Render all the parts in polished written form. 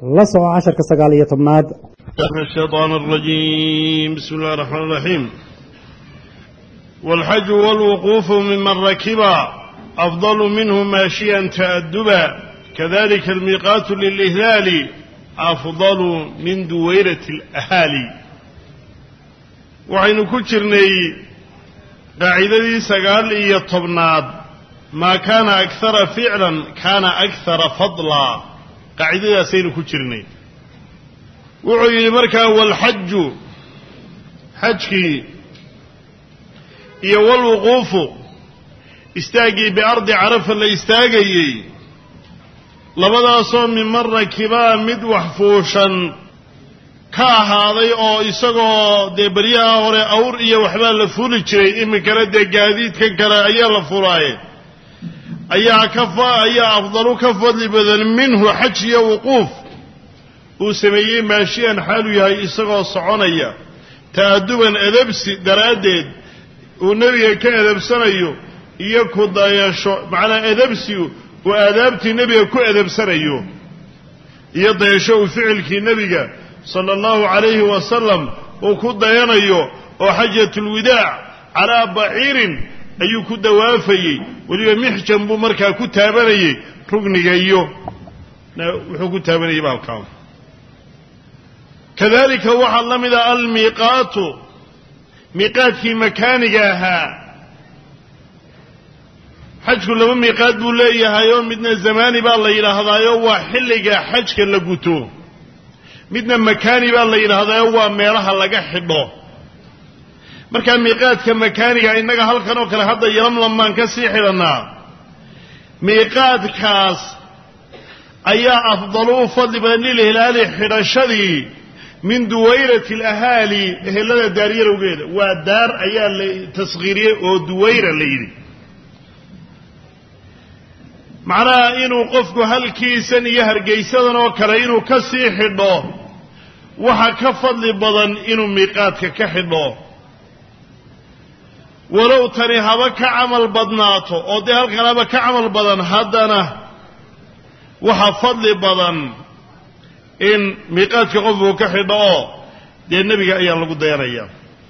لسوا 10 كسقالية طمناد الشيطان الرجيم. بسم الله الرحمن الرحيم. والحج والوقوف ممن ركبا أفضل منه ماشيا تأدبا كذلك الميقات للإهلال أفضل من دويرة الأهالي. وعين كترني قاعدة سقالية طمناد ما كان أكثر فعلا كان أكثر فضلا. قاعدة سير كترني وعي مركا والحج حجكي والوقوف استاقي بأرض عرف اللي استاقي لبدا صوم من مرة كبا مدوح فوشا كاهاضي او اساقو دي بريا هوري اور ايا وحبان لفولي جري اما كلا دي قاديد كلا ايا لفولاي ايا كفا ايا افضلو كفضل بدل منه حج وقوف وسميه ماشيا حالو يهي اساقو صعونيا تأدبا ادبسي دراديد ونبي كأدبسانيو يكو ضايشو معنا أدبسيو وآدابتي نبي كو أدبسانيو يضايشو فعلك نبي صلى الله عليه وسلم وكو ضايانيو وحجة الوداع على بعير أيو كو دوافي وليو محجم بمركا كو تاباني رقني أيو وحو تاباني بالكام. كذلك وحى الله من الميقات ميقات في مكانها حج كل ميقات بوليه يوم مدنا الزمان بالله إلى هذا يوم حلقة حج كلا جوتو مدنا مكاني بالله إلى هذا يوم ميرها لقى حبه مركان ميقات كمكانها إنك هالكنو كلا هذا يوم لما نكسيح لنا ميقات كاس أيا أفضلوا فضل بني الهلال حرشدي من دويرة الأهالي هلا دارير وغيره والدار أيها تصغيرية ودويرة ليدي معناه إنه قفكو هالكيسن يهر جيسدن وكلا إنه كسيح الله وحكفض لبضن إنه ميقاتك كحله ولو تري هذا كعمل بدناته أو ده هالكلام كعمل بدن هدنا وحفض لبضن إن ميقاتك قفه كحده دي النبي أيها الله قد يريا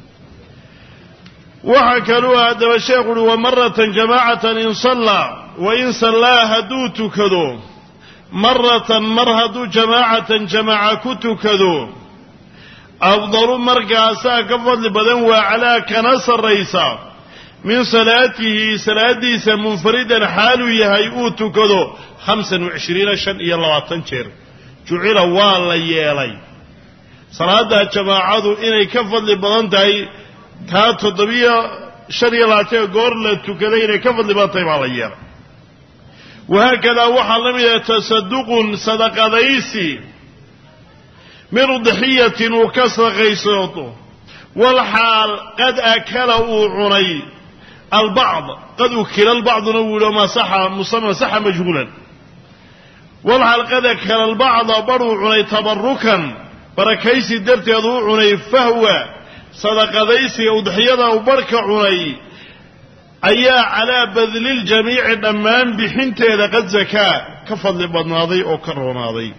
وحكروا هذا الشيخ ومرة جماعة إن صلى وإن صلى هدوت كذو مرة مرهدوا جماعة كتكذو أفضل مرقاسا كفضل بدن وعلى كنس الرئيسا من صلاته منفردا حالو يهيئوت كذو 25 شن يلا تنشر جعل والله يالي صلاة جماعة إني كفضل بدن تاي تاتو طبيعة شريلاتي قورلة كذا كفضل بدن تاي والله وهكذا وحل من يتصدق صدق ذيسي من ضحية وكسر غيسوته والحال قد أكله عني البعض قد أكل البعض نقول ما صح مصمم صح مجهولا والحال قد أكل البعض برو عني تبركا بركيسي درت يضو عني فهو صدق ذيسي وضحية وبرك عني أيا على بذل الجميع الأمان بحنته لقد زكاة كفضل بناضي أو كروناضي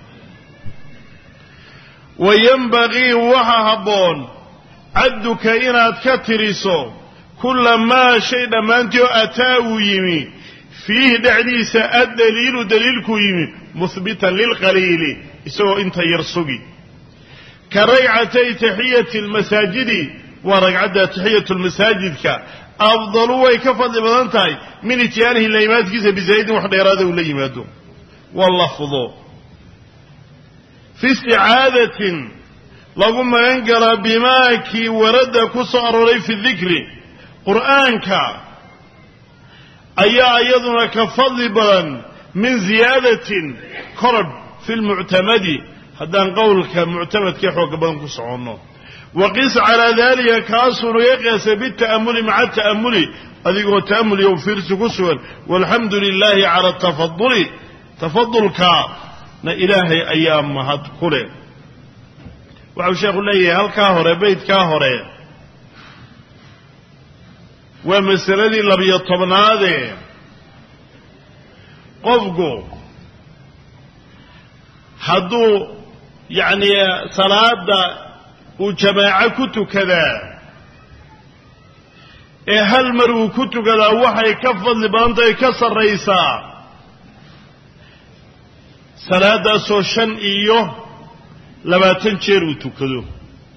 وينبغي وحهبون عدك إنات كترسو كل ما شيء ما أنت أتاو يمي فيه دعليس الدليل دليلك يمي مثبتا للقليل سو انت يرسقي كريعتي تحية المساجد ورقعد تحية المساجد أفضل ويكفضل بدنتاي من اتيانه الليمات كيسا بزايد وحد إرادة والليماته واللفظ في استعادة لقم ينقر بماك ورد كسر لي في الذكر قرآنك أيضا كفضل بدن من زيادة قرب في المعتمد هذا قولك معتمد كيحوك بدن كسرونه وقس على ذلك كاسر يقيس بالتأمل مع التأمل هذه هو التأمل يوفر سكسوا والحمد لله على التفضل تفضلك إلهي أيام ما هتقوله وعو شيخ الله هل كاهر بيت كاهر ومسألة اللي بيطبنا هذه قفقوا hadduu يعني صلاة وجماعة كنت كذا هل مرو كنت كذا وحي كفض لبانطي كسر رئيسا صلاة سوشن إيوه لما تنشير وتكذو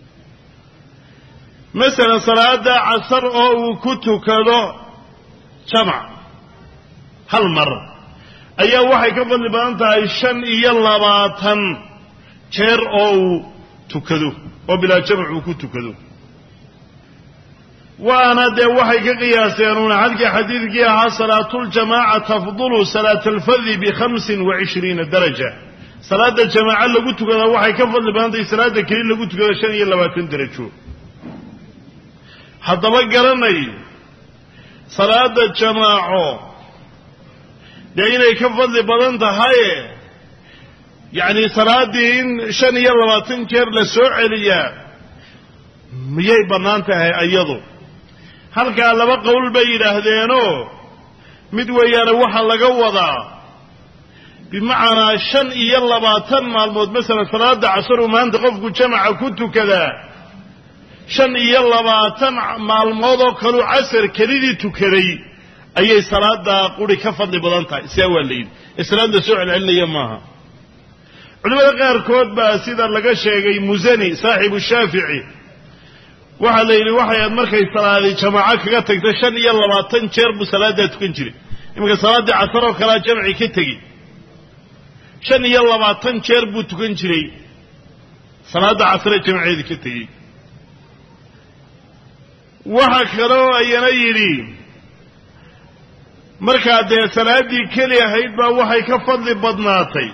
مثلا صلاة عصر أو كنت كذا جمع هل مر أي وحي كفض لبانطي شن إيا لباتن شير أو تكذو وبلا جمع وكنت كذو وأنا دي وحي كقياسينون عدك حديث قياها صلاة الجماعة تفضل صلاة الفذ ب25 درجة صلاة الجماعة اللي قلت كذا وحي كفضل لبانطي صلاة الكريم اللي قلت كذا شن إيا لباتن درجة حتى بقرني صلاة الجماعة دعينا يكفض لبانطي هاي يعني صلاة دين شن يلا ما تنكر لسوعليا ميي بنانتها أيضو هل كان لما قول بين هذينو مدويانا وحا لقوضا بمعنى شن يلا ما تنمى الموت مثلا صلاة عصر وما انت قفكو جمع كنت كذا شن يلا ما تنمى الموضوع كانوا عصر كريدي تكري أي صلاة قولي كفض لبنانتها سيوى الليل إسلام دا سوعل عليا ماها علماء qaarkood baa sida laga sheegay Muzani saaxibu Shaafici waxa la yiri waxay markay salaadii jamaaca kaga tagto 25 jeer bu salaada tukan jiray imika salaada casar oo kala jamci ka tagi 25 jeer bu tukan jiray salaada casar jamciida ka tagi waxa kale oo ayana yiri marka de salaadii kaliya ahayd baa waxay ka fadli badnaatay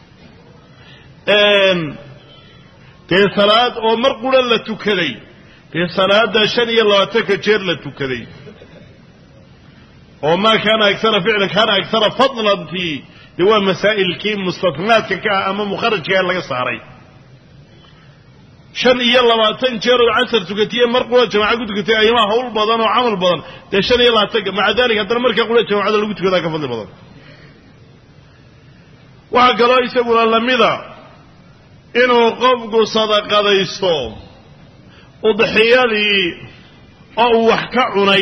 dee salaad oo mar qura la tukaday dee salaada 25 jeer la tukaday oo ma kana aksara ficlan kana aksara fadlan fi waa masaa'ilkii mustatnaadka ka ama mukharrajka laga saaray 25 jeer oo casar tukatiye mar qura jamaaca ku tukatay ayma hawl badan oo amal badan dee 25 maca dalika hadana marka qura jamaacada lagu tukada ka fadli badan waxa kaloo isaguna lamida inuu qofku sadaqadaysto udhiyadii oo wax ka cunay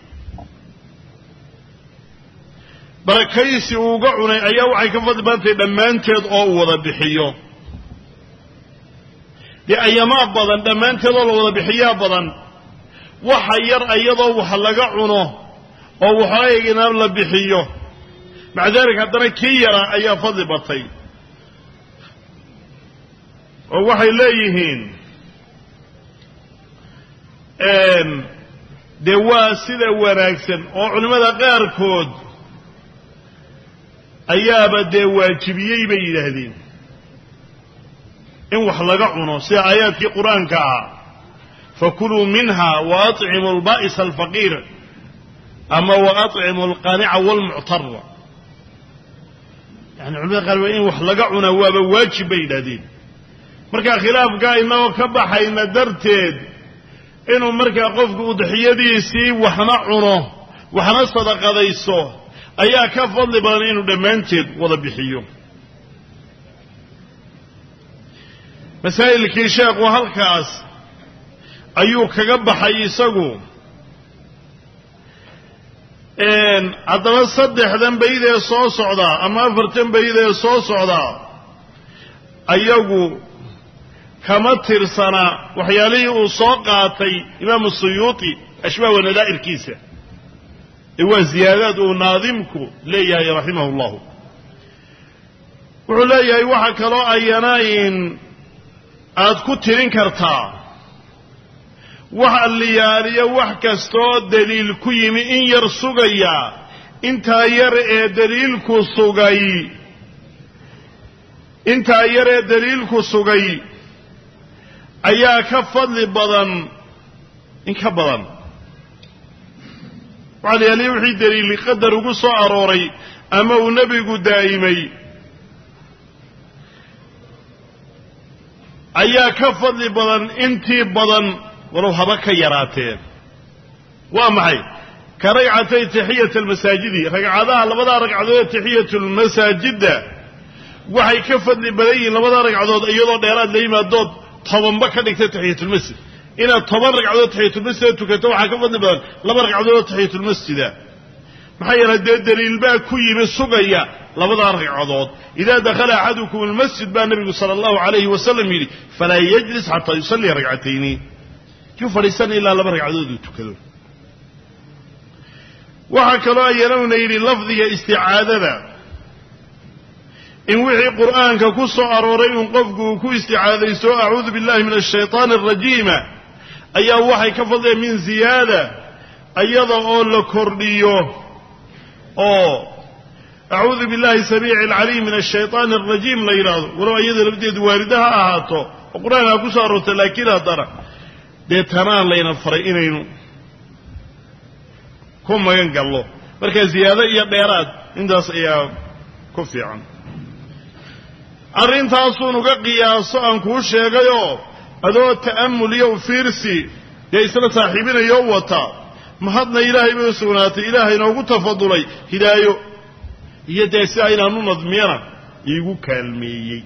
barakaysi uu uga cunay ayaa waxay ka fadli badan dhammaanteed oo wada bixiyo dee ayamaa badan dhammaanteed oo wada bixiya badan waxa yar ayadoo wax laga cuno oo waxaygina la bixiyo macdalika hadana kii yara ayaa fadli batay oo waxay leeyihiin dee waa sida wanaagsan oo culimada qaarkood ayaaba dee waajibiyey bay yidhaahdeen in wax laga cuno sida aayaadkii qur-aanka ah fakuluu minha waatcimu alba'isa alfaqiir ama waatcimu alqaanica waalmuctara yani culimada qaar in wax laga cunaa waaba waajib bay yidhahdeen marka khilaafka inagoo ka baxayna darteed inuu markaa qofku udhiyadiisii waxna cuno waxna sadaqadayso ayaa ka fadli badan inuu dhammaanteed wada bixiyo masaa'ilkii sheekhu halkaas ayuu kaga baxay isagu haddaba 3 bayd ee soo socda ama 4 bayd ee soo socda ayagu kama tirsana waxyaalihii uu soo qaatay imaam Suyuuti ashbaa wa nadaa'irkiisa waa ziyaadad uu naadimku leeyahay rahimahullah wuxuu leeyahay waxa kaloo ayanayn aad ku tirin kartaa waxa liyaaliya wax kastoo daliil ku yimi in yar sugaya intaa yar ee daliilku sugay ayaa ka fadli badan in ka badan waxa yaali wixii daliil qadar ugu soo arooray ama uu nabigu daa'imay ayaa ka fadli badan intii badan walow haba ka yaraateen waa maxay ka ragcatay tahiyat almasaajidi ragcadaha labada ragcadood tahiyat almasaajida waxay ka fadli badan yihiin labada ragcadood iyadoo dheeraad la yimaadood tobanba ka dhigta taxiyatulmasjid inaad 10 ragcadood taxiyatulmasjid tukato waxaa ka fadli badan 2 ragcadood taxiyatulmasjida maxaa yeelay daliil baa ku yimi sugaya labada ragcadood idaa dakhala ahadukum almasjid baa nabigu sallallahu alayhi wasallam yiri fala yajlis hatta yusalli rag'atayn ki fariisan ila 2 ragcadood tukado waxa kale ayana yiri lafdiga isti'aadada in wixii quraanka ku soo arooray in qofku ku isti'aadaysto a'uudu billahi minash shaytaanir rajiim ayaa waxay ka fadlay min ziyaada ayada oo la kordhiyo أعوذ بالله السميع العليم من الشيطان الرجيم لا يراد ولو أيضا لبديد واردها أهاته وقرآنها كسارة لكنها ترى دي تنان لين فرئينين كما ينقل الله مركز زيادة إيا بيراد انداس إيا كفي عنه أرين تاسونك قياسا أنكوش يغيو أدو التأمل يو فيرسي يسل صاحبين يووتا محضنا إلهي بسوناتي إلهي نوغو تفضلي هدايو يدسي أين نظمينا يقول كلمي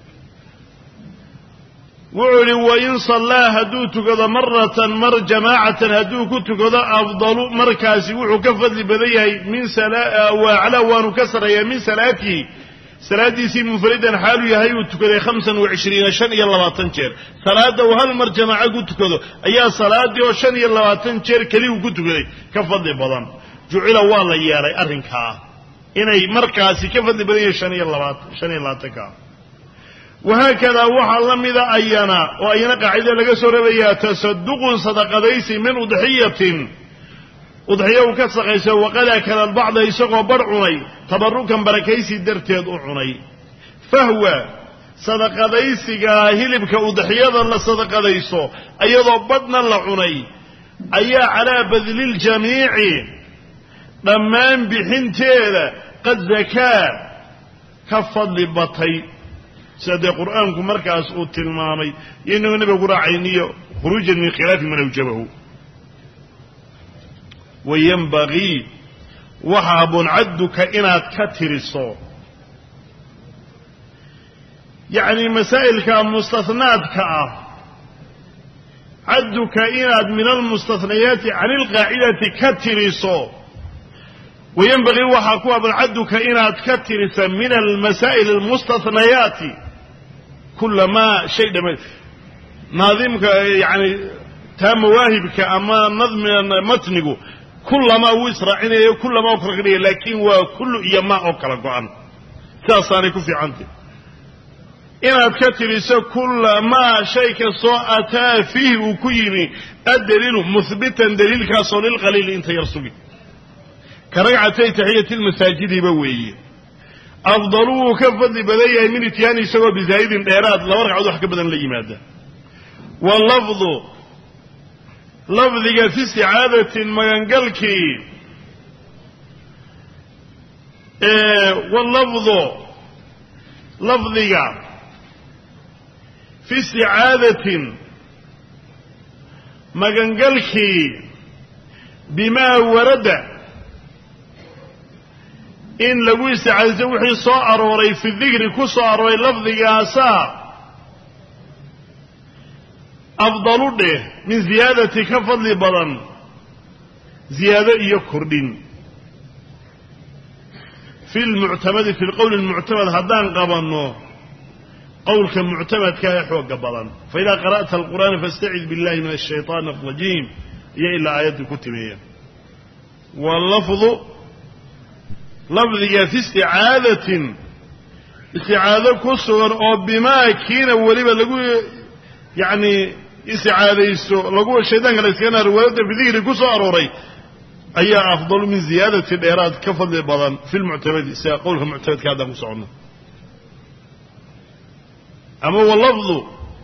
وعلي وإن صلى هدوتك مرة جماعة هدوك كذا أفضل مركز وعكفت لبذيه من سلاء وعلى ونكسر من سلاتي سي منفردا حاله يهيو تكذا 25 شن يلا واتنشر صلاة وهل مر جماعة قلت كذا أي صلاة وشن يلا واتنشر كليو قلت كذا كفت لبضان جعل والله ياري أرنكها إني مركزي كفت لبذيه شن يلا تكا وهكذا وحلم إذا أينا وأينا قاعدة لقصر بيا تصدق صدقديس من أضحية وكسقيس وقال كان البعض يسقى برعني تبركا بركيس درتيد أعني فهو صدقديس هلبك أضحية الله صدقديس أيضا بدنا لعني أي على بذل الجميع لمن بحنتين قد زكاة كفضل بطي سيد قرآنكم مركز أوت المامي إنه نبي قرآنية خروجا من خلاف من أوجبه وينبغي وحاب عدك إنات كتر الصور يعني مسائل كمستثنات عدك إنات من المستثنيات عن القاعدة كتر الصور وينبغي وحاب عدك إنات كتر من المسائل المستثنيات كلما شيء ناظمك يعني تام مواهبك أما نظم متنقه كلما ويسرعينيه كلما أكرقنيه لكن وكل إيما أكرق عنه تأصاني كفي عنه إن أتكترس كلما شيء كسوء فيه وكيني الدليل مثبتا دليل كاسون القليل انت يرسبي كرقعتي تحية المساجد بويه أفضلوه كفضل بذيه من اتياني سوى بزايد الإيراد لو رقعوا حكا بدن لإمادة واللفظ لفظك في استعادة مغنقلك واللفظ لفظك في استعادة مغنقلك بما ورد إن لو استعادة وحي صار وري في الذكر كصار وري لفظك أسا أفضل ده من زيادة كفضل بدن زيادة يكردين في المعتمد في القول المعتمد هدان قبنه قول كمعتمد كيحوق بدن فإذا قرأت القرآن فاستعذ بالله من الشيطان الرجيم يا إلا آيات الكتبية واللفظ لفظي في استعاذة كسر أو بما كين وليبا لقوا يعني استعاذة لقوا الشيطان قال اسكنا رواية بذكر كسر أروري أي أفضل من زيادة الإيراد كفضل البضان في المعتمد سيقولها المعتمد كهذا مسعنا أما هو اللفظ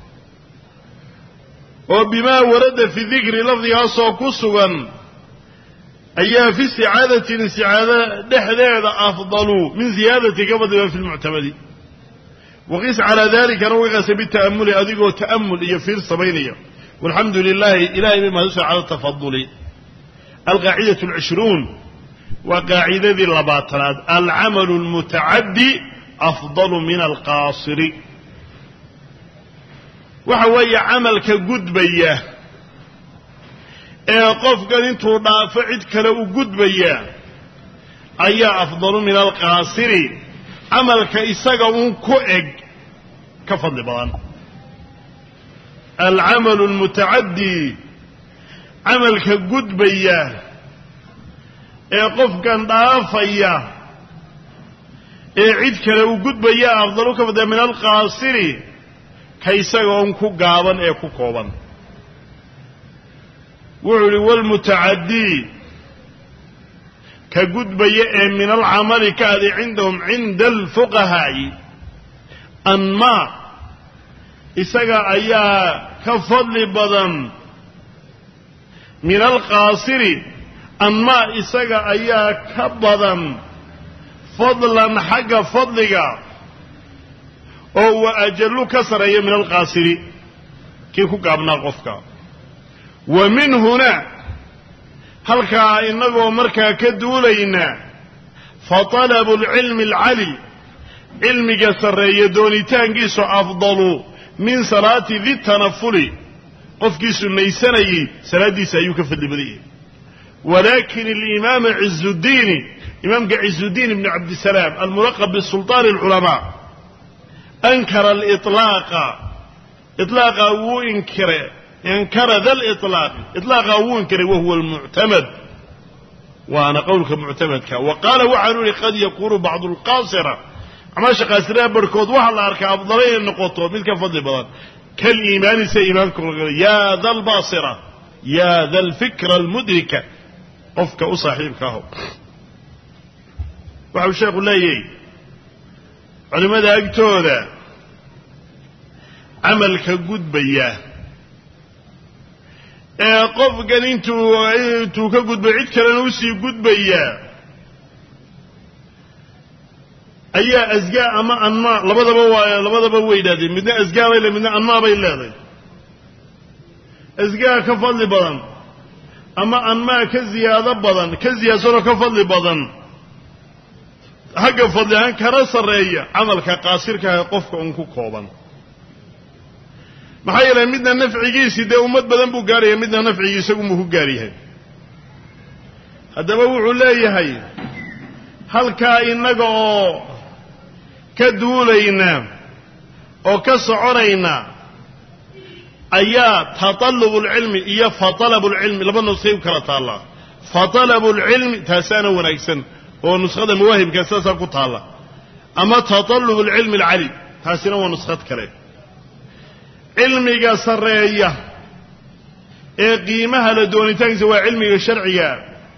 وبما ورد في ذكر لفظها صوكسوا أي في استعاذة دحذا أفضل من زيادة كفضل في المعتمد وقيس على ذلك روغس بالتأمل أذيقه تأمل يفير صبينية والحمد لله إلهي بما يسعى على التفضل القاعدة 20 وقاعدة اللباطرات العمل المتعدي أفضل من القاصر وحوي عملك قدبية قفك انتو دافعد كلو قدبية أي أفضل من القاصر عملك إساقون كؤج كفضل بضان العمل المتعدي عملك قدبية قفك دافية عيد كلو قدبية أفضل كفضل من القاصر كيساقون كقابا كوكوبا وعلي والمتعدي كقدبية من العمل كهذه عندهم عند الفقهاء أنما إساقا أيها كفضل بدن من القاصر أنما إساقا أيها كبدن فضلا حق فضلك وهو أجل كسر من القاصر كيف قابنا قفك ومن هنا هل كإنه مركا كدولينا فطلب العلم العلي علم جسر يدوني تانجيس أفضل من صلاة ذي التنفل قفكيس النيساني صلاة سيوك في البديء ولكن الإمام عز الدين إمام عز الدين بن عبد السلام الملقب بالسلطان العلماء أنكر الإطلاق إطلاق ينكر ذا الإطلاق إطلاق وانكر وهو المعتمد وأنا قولك معتمد وقال وعنوني قد يكون بعض القاصرة عماش قاصرة بركض وحلا أركا أفضلين النقطة ملك فضل بضان كالإيمان سيمانكم يا ذا الباصرة يا ذا الفكرة المدركة قفك أصاحبك هو وحب الشيخ الله يي علماء ذا أكتوذا عملك قد بياه qofkan intuu ka gudbay cid kalena usii gudbaya ayaa asgaa ama anmaa labadaba way yidhahdeen midna asgaa bay leedahay midna anmaa bay leedahay asgaa ka fadli badan ama anmaa ka ziyaado badan ka ziyaadsanoo ka fadli badan xagga fadli ahaan kana sarreeya camalka qaasirka ah qofka un ku kooban maxaa yeelay midna nafcigiisii dee ummad badan buu gaaraya midna nafcigii isagunbuu ku gaaryahay haddaba wuxuu leeyahay halkaa innaga oo ka duulayna oo ka soconayna ayaa tatallubulcilmi iyo fatalabulcilmi laba nusay u kala taallaa fatalabulcilmi taasaana wanaagsan oo nuskhada mawaahibka saasaa ku taalla ama tatallubulcilmi alcali taasina waa nuskhad kale cilmiga sarreeya ee qiimaha la doonitaankiisa waa cilmiga sharciga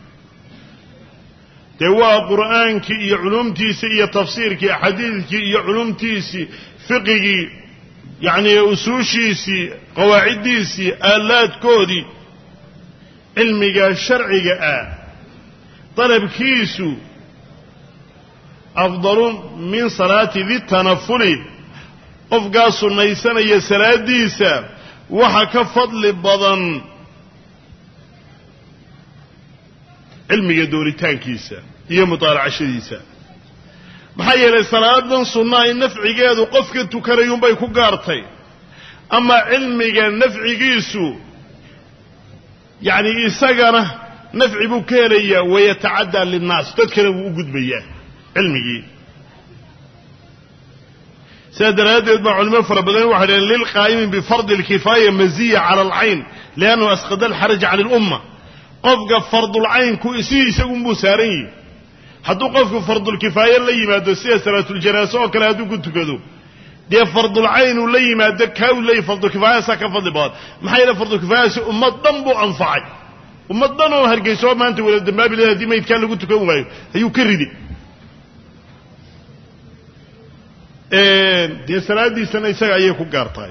dee waa qur'aankii iyo culumtiisii iyo tafsiirkii xadiidkii iyo culumtiisii fiqigii yacnii usuushiisii qawaaciddiisii aalaadkoodii cilmiga sharciga ah dalabkiisu afdalu min salaati di tanafuli qofkaa sunnaysanaya salaadiisa waxa ka fadli badan cilmiga doonitaankiisa iyo mutaalacashadiisa maxaa yeelay salaadan sunnaa in nafcigeedu qofka tukanayuunbay ku gaartay ama cilmiga nafcigiisu yacni isagana nafci buu ka helayaa wayatacaddaa linnaas dadkana wuu u gudbayaa cilmigii سيدنا مع علماء فربنا واحد للقائم بفرض الكفاية مزية على العين لأنه أسقط الحرج عن الأمة قفق فرض العين كويسي يسقون بساري حدو قفق فرض الكفاية اللي ما دسيه صلاة الجنازة وكلا هدو كنت كذو دي فرض العين واللي ما دكها واللي فرض الكفاية ساكا فضل بعض محايلة فرض الكفاية أمة ضنبو أنفعي أمة ضنبو هرقيسوا ما أنت ولا الدمابي لها دي ما يتكالي كنت كذو هيو كردي dee salaadiisana isaga ayay ku gaartahay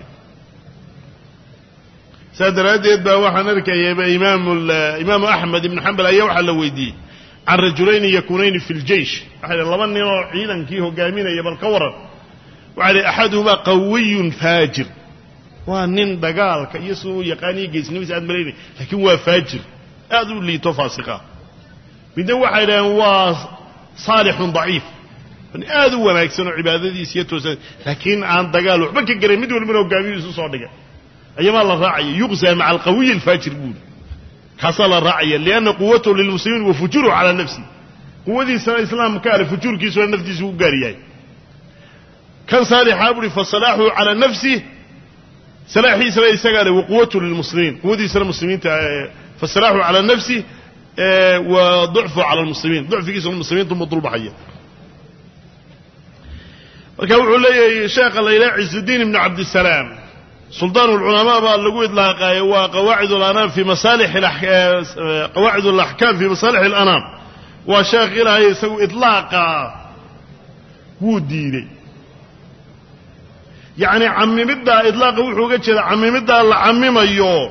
saa daraaddeed baa waxaan arkayaba imaamu axmed ibnu xambal ayaa waxaa la weydiiyey can rajulayni yakuunayni fi ljeish waxay laba nin oo ciidankii hogaaminaya bal ka waran waxaa li axaduhumaa qawiyun faajir waa nin dagaalka iyo siduu u yaqaaniyo geesnimadiisa aad malaynay laakiin waa faajir aad u liito faasiqa midna waxay idhaheen waa saalixun daciif aad u wanaagsan oo cibaadadiisa iyo toosan laakiin aan dagaal waxba ka garay mid walba hogaamiyihiisu soo dhigay ayama la raacay yuqsa ma'a al-qawiy al-fajir buud kaasa la raacay lianna quwwatu lil-muslimin wa fujuru ala nafsi quwwadiisa islaamka ala fujurkiisa oo naftiisa u gaariyay kan saalixa buri fa salahu ala nafsi salahiisa isaga leh quwwatu lil-muslimin quwwadiisa muslimiinta fa salahu ala nafsi wa du'fu ala al-muslimin du'figiisa al-muslimin tumdul bahaya marka wuxuu leeyahay sheekha layla Izzuddin ibn Abd Salam سلطان العلماء بقى اللي قويد لها وقواعد الأنام في مصالح قواعد الأحكام في مصالح الأنام وشاغلها يسوي إطلاقا وديني يعني عمي مدى إطلاقا وحوقات كذا عمي مدى الله عمي ميو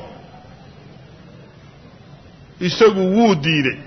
يسوي وديني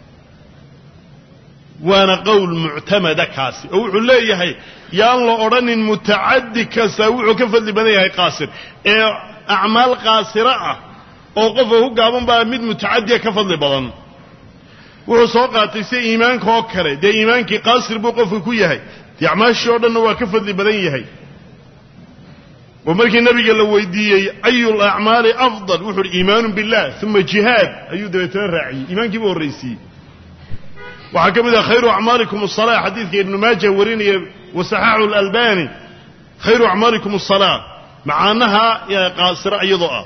وانا قول معتمد كاسي او عليه يا الله اورن متعدي كساوع كفل بدنيه قاصر اعمال قاصره او قفه غابن با مid متعدي كفل بدن wuxuu soo qaatay si iimaanka oo kale de iimaankii qaasir buu qofku ku yahay yacmaasho dhan waa ka fadli badan yahay oo markii nabiga la weydiiyay ayul a'maali afdal wuxuu iimaanu billah thumma jihad ayuu dabeetana raaciyay iimaankii buu horeysay وحكمنا خير أعمالكم الصلاة حديث ابن ماجه وريني وصححه الألباني خير أعمالكم الصلاة مع أنها قاصرة أيضا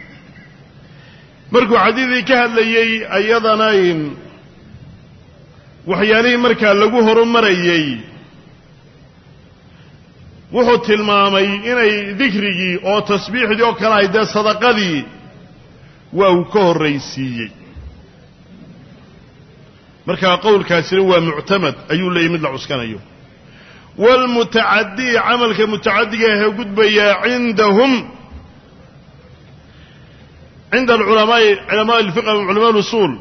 مركو حديثي كهل لي أيضا ناين وحياني مركا لقوه رمريي وحط المامي إني ذكري أو تسبيح دي أو كلاي دا صدقة دي وأوكوه الرئيسي marka qowlkaasi waa mu'tamad ayuu leeyahay mid la cuskanayo wal mutaaddi amalka mutaaddiga ah gudbaya indahum inda ulama al-fiqh wa ulama al-usul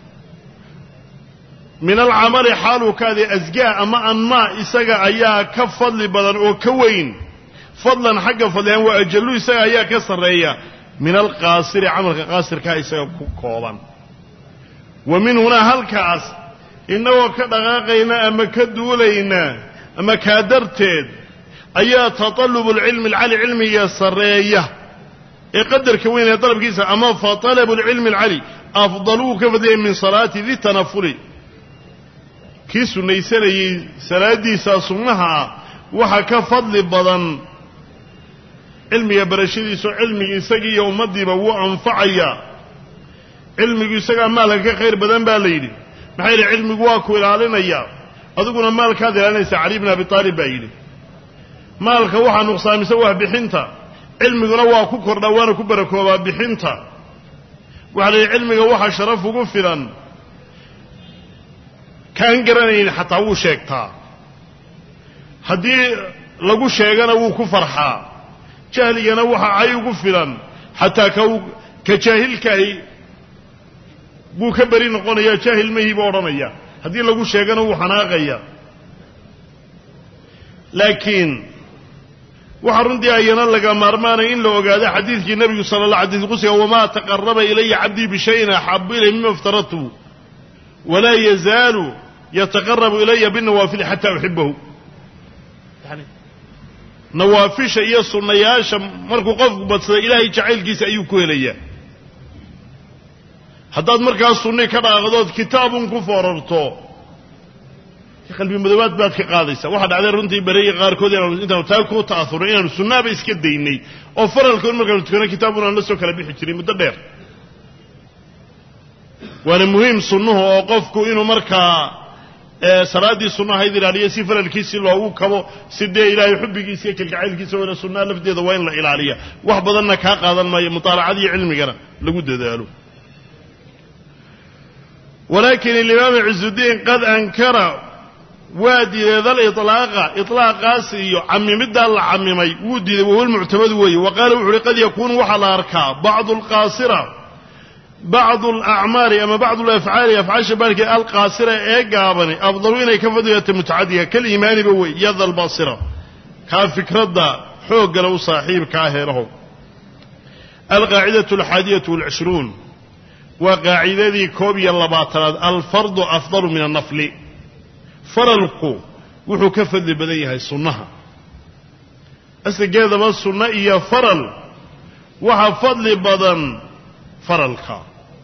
min al-amal halu kaadi azga ama anma isaga ayaa ka fadli badan oo ka weyn fadlan xagga fadlan wa ajallu isaga ayaa ka sareeya min al-qasir amalka qasirka isaga ku kooban ومن هنا هالكاس إنه كدقاقينا أما كدولينا أما كادرتين أي تطلب العلم العلي علمي يسرية يقدر كوين يطلب كيسا أما فطلب العلم العلي أفضلوه كفدين من صلاة ذي تنفلي كيسو نيسري سلادي ساسمها وحكا فضل بضن علمي يبرشدي سو علمي إساقي يوم مدي بوو أنفعيا علمي يسقى مالك خير بدن باليدي محيل علمي واكو الى أذكر مالك هذا ليس علي بن ابي طالب بايدي مالك وحا نقصان سواه بحنتا علمي واكو كردا وانا كبركوبا بحنتا وعلى علمي وحا شرف وقفلا كان قرنين حتى هو شيكتا هدي لغو شيغانا وو كفرحا جاهلينا وحا عي وقفلا حتى كجاهلكاي buu ka bari noqonaya jaahil mahiiba oranaya hadii lagu sheegana uu xanaaqaya laakiin waxa runtii ayana laga maarmaanay in la ogaado xadiiskii nabiga sallallahu alayhi wasallam wama taqarraba ilayya 'abdi bi shay'in ahabba ilayya mimma aftaratu wala yazalu yataqarrabu ilayya bin nawafil hatta uhibbahu yani nawafisha iyo sunnayaasha markuu qofku badsado ilaahay jacaylkiisa ayuu ku helayaa haddaad markaas sunni ka dhaaqdood kitaabun ku foorarto qalbi madawaad baad ka qaadaysaa waxa dhacday runtii bareeyay qaarkood inaan taa ku taasuro inaan sunnaaba iska daynay oo faralkood markaan tukano kitaabuna la soo kala bixi jiray muddo dheer waana muhiim sunnuhu oo qofku inuu markaa salaadii sunnaha ilaaliyo si faralkiisa loogu kabo sidee ilaahay xubbigiisa iyo kalgacaylkiisa wada sunnaha lafteeda waa in la ilaaliyo wax badanna ka qaadan maayo mutaalacadii cilmigana lagu dadaalo ولكن الإمام عز الدين قد أنكر وادي ذا إطلاق قاسي عمم الدال عممي ودي وهو المعتمد وي وقال قد يكون وحل أركاب بعض القاصرة بعض الأعمال أما بعض الأفعال يفعل شبالك القاصرة إيقابني أفضلين كفدية متعدية كالإيمان بوي يذ الباصرة كان فكرة دا حوق له صاحب كاهره القاعدة 21 وقاعدة كوبي اللباطرات الفرض أفضل من النفل فرلق wuxuu ka fadli badan yahay sunnaha asligeedaba sunno iyo faral waxa fadli badan faralka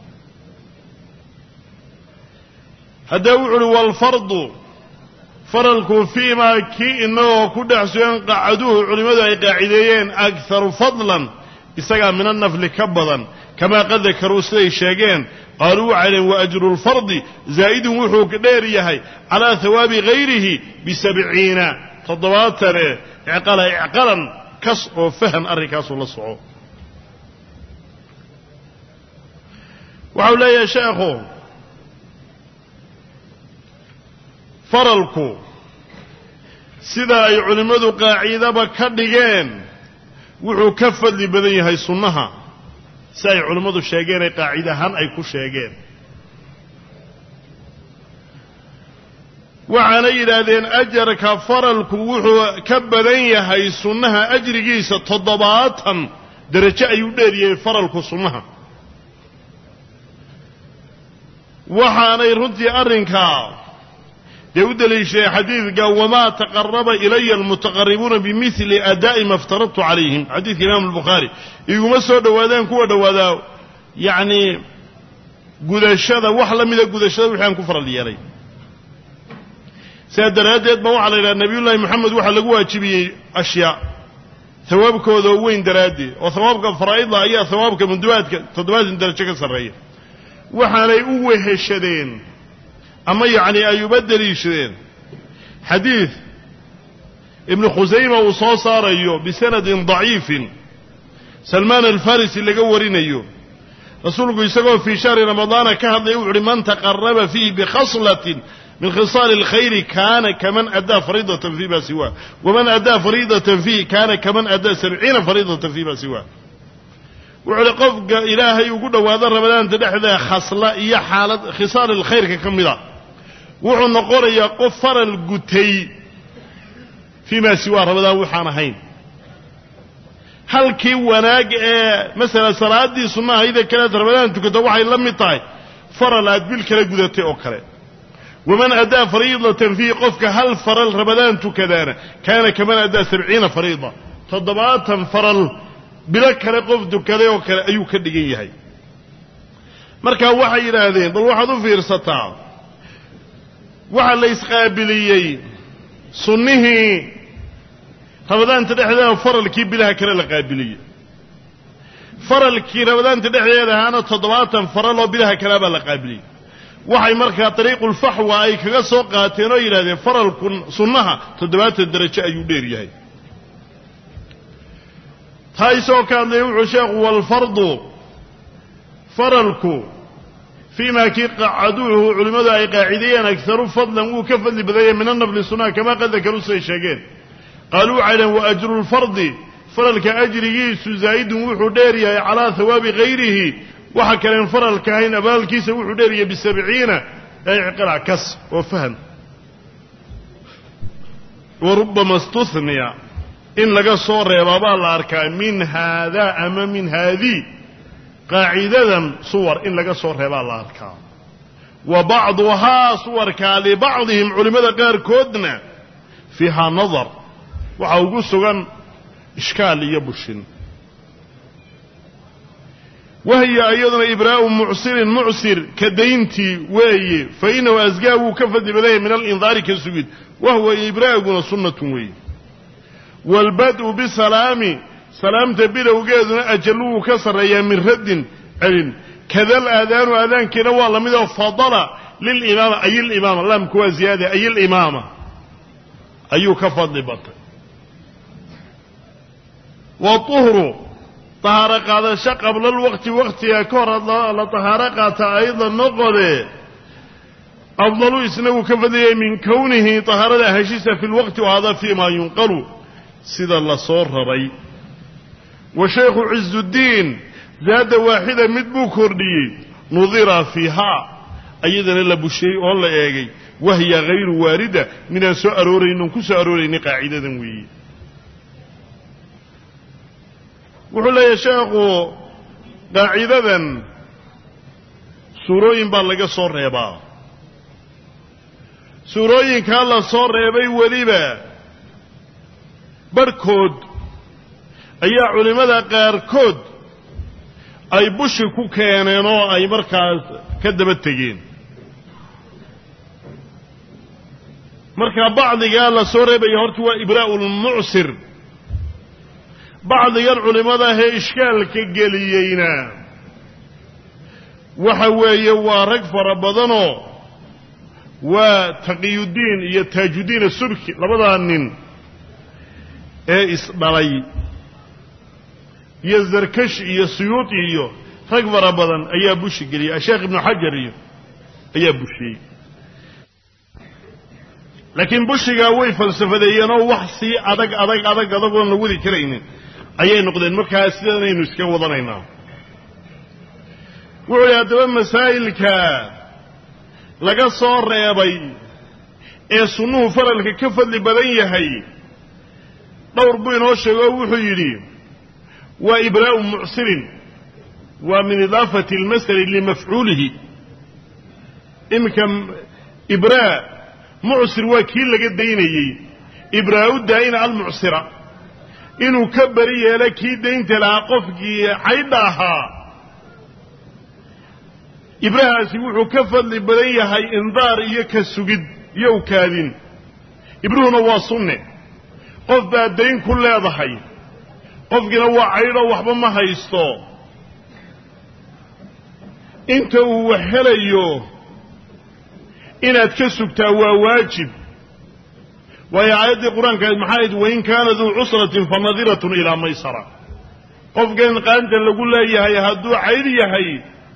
hadda wuxuu walfardu faralku fiima kii inagoo ku dhex sugan qacaduhu culimmadu ay qaacideeyeen akharu fadlan isagaa min annafli ka badan kamaa qad dakaruu siday sheegeen qaaluu waxay dhaheen wa ajru lfardi zaa'idun wuxuu dheer yahay calaa hawaabi hayrihi b70 icqalan kas oo fahan arrinkaasuu la soco waxau leeyahay sheekhu faralku sida ay culimmadu qaacidaba ka dhigeen wuxuu ka fadli badan yahay sunnaha si ay culimmadu sheegeen ee qaacida ahaan ay ku sheegeen waxaana yidhaahdeen ajarka faralku wuxuu ka badan yahay sunnaha ajrigiisa 70 darajo ayuu dheeryahay faralku sunnaha waxaanay runtii arrinkaa dee u daliishaday xadiidka wamaa taqaraba ilaya almutaqaribuuna bimili adaa'i ma aftaradtu calayhim xadiidka imaamu albukhaari iguma soo dhowaadaan kuwa dhowaadaa yacnii gudashada wax la mida gudashada wixii aan ku faral yeelay sidaa daraaddeed ba waxaa la yidhaha nabiyullaahi moxamed waxaa lagu waajibiyey ashyaa hawaabkooda oo weyn daraaddeed oo hawaabka faraa'idla ayaa hawaabka mandubaadka 70 darajo ka sarreeya waxaanay u weheshadeen ama yacni ay uba daliishadeen xadiid ibnu khusayma uu soo saarayo bisanadin daciifin salmaan alfarisi laga warinayo rasuulku isagoo fii shahri ramadaana ka hadlaya wuxu uhi man taqaraba fiihi bikhaslatin min khisaali alkhayri kaana kaman addaa fariidatan fii ma siwaa waman addaa fariidatan fiihi kaana kaman addaa 70 fariidatan fii ma siwaa wuxuu uhi qofka ilaahay ugu dhowaado ramadaanta dhexdeeda khasla iyo xaalad khisaal alkhayrka ka mida wuxuu noqonayaa qof faral gutay fii maa siwaa ramadaan waxaan ahayn halkii wanaag ee masalan salaaddii sunnaha ida kaleed ramadaan tukato waxay la mid tahay faral aad bil kala gudatay oo kale waman addaa fariidatan fiihi qofka hal faral ramadaan tukadaana kaana kaman addaa 70 fariida 70 faral bilo kale qof tukaday oo kale ayuu ka dhigan yahay marka waxay yidhaahdeen bal waxaad u fiirsataa waxaa la isqaabiliyey sunnihii ramadaanta dhexdeeda faralkii bilaha kale la qaabiliyey faralkii ramadaanta dhexdeeda ahaana 70 faral oo bilaha kale baa la qaabiliyey waxay markaa dariiqulfaxwa ay kaga soo qaateen oo yidhahdeen faralku sunnaha 70 darajo ayuu dheer yahay taa isagoo ka hadlaya wuxuu sheekhu walfardu faralku fiima kii qacaduuhu culimmadu ay qaacideeyeen akharu fadlan wuu ka fadli badanyay min annafli sunnaha kamaa qad dakaruu siday sheegeen qaaluu waxay dhaheen wa ajru lfardi faralka ajrigiisu zaa'idun wuxuu dheer yahay calaa hawaabi hayrihi waxa kaleen faralka ahayn abaalkiisa wuxuu dheer yahay b70 icqala kas oo fahan wa rubbama istuthniya in laga soo reebaa baa la arkaa min haadaa ama min haadii qaacidadan suwar in laga soo reebaa la arkaa wa bacduhaa suwarkaa libacdihim culimmada qaarkoodna fiihaa nadar waxaa ugu sugan ishkaal iyo bushin wahiya iyaduna ibraa'u mucsirin mucsir ka dayntii weeye fa inahu asgaa wuu ka fadli badanyay min alindaari ka sugid wahuwa ibraa'iguna sunnatun weeye waalbad'u bisalaami salaamta bilowgeeduna ajallu wuu ka sarreeyaa min raddin celin kadal aadaanu aadaankiina waa la mid oo fadala lilimaama ay ilimaama laamku waa ziyaada ay ilimaama ayuu ka fadli batay wa tuhru tahaaro qaadasho qabla alwaqti waqtiga ka hor la tahaaro qaata ayda noqode afdalu isna wuu ka fadliyay min kownihi tahaarada ahashiisa fi lwaqti wahada fii maa yunqalu sida la soo raray wa shaykhu cizudiin zaada waaxida mid buu kordhiyey nudira fiihaa ayadana la busheeyey oo la eegay wahiya hayru waarida midaan soo arooraynon ku soo arooraynin qaacidadan weeye wuxuu leeyahay sheekhu qaacidadan suurooyin baa laga soo reebaa suurooyinkaa la soo reebay weliba barhkood ayaa culimmada qaarkood ay bushi ku keeneen oo ay markaas ka daba tegeen markaa bacdigaa la soo reebaya horta waa ibraa'ulmucsir bacdigan culimmada ahee ishkaalka geliyeyna waxa weeye waa rag fara badanoo waa taqiyudiin iyo taajudiin asubki labadaa nin ee isdhalay iyo zarkash iyo suyuuti iyo rag fara badan ayaa bushi geliyey asheekh ibnu xajar iyo ayaa bushiyey laakiin bushigaa way falsafadeeyeenoo wax sii adag oon la wadi karaynin ayay noqdeen markaa sidanaynu iska wadanaynaa wuxuu yidhi haddaba masaa'ilka laga soo reebay ee sunnuhu faralka ka fadli badan yahay dhowr buu inoo sheego oo wuxuu yidhi waa ibraa'u mucsirin waa min idaafati almasali limafcuulihi iminka ibraa mucsir waa kii laga daynayey ibraa'u daa'ina almucsira inuu ka bari yeelo kii daynta lahaa qofkii caydha ahaa ibrahaasi wuxuu ka fadli badan yahay indaar iyo ka sugid iyo ukaadin ibruhuna waa sunne qof baa dayn ku leedahay qofkiina waa caydhoo waxba ma haysto inta uu wax helayo inaad ka sugtaa waa waajib waayo aayaddii qur-aanka maxaa ahayd wain kaana duu cusratin fanadiratun ilaa maysara qofkan qaanta lagu leeyahay hadduu caydh yahay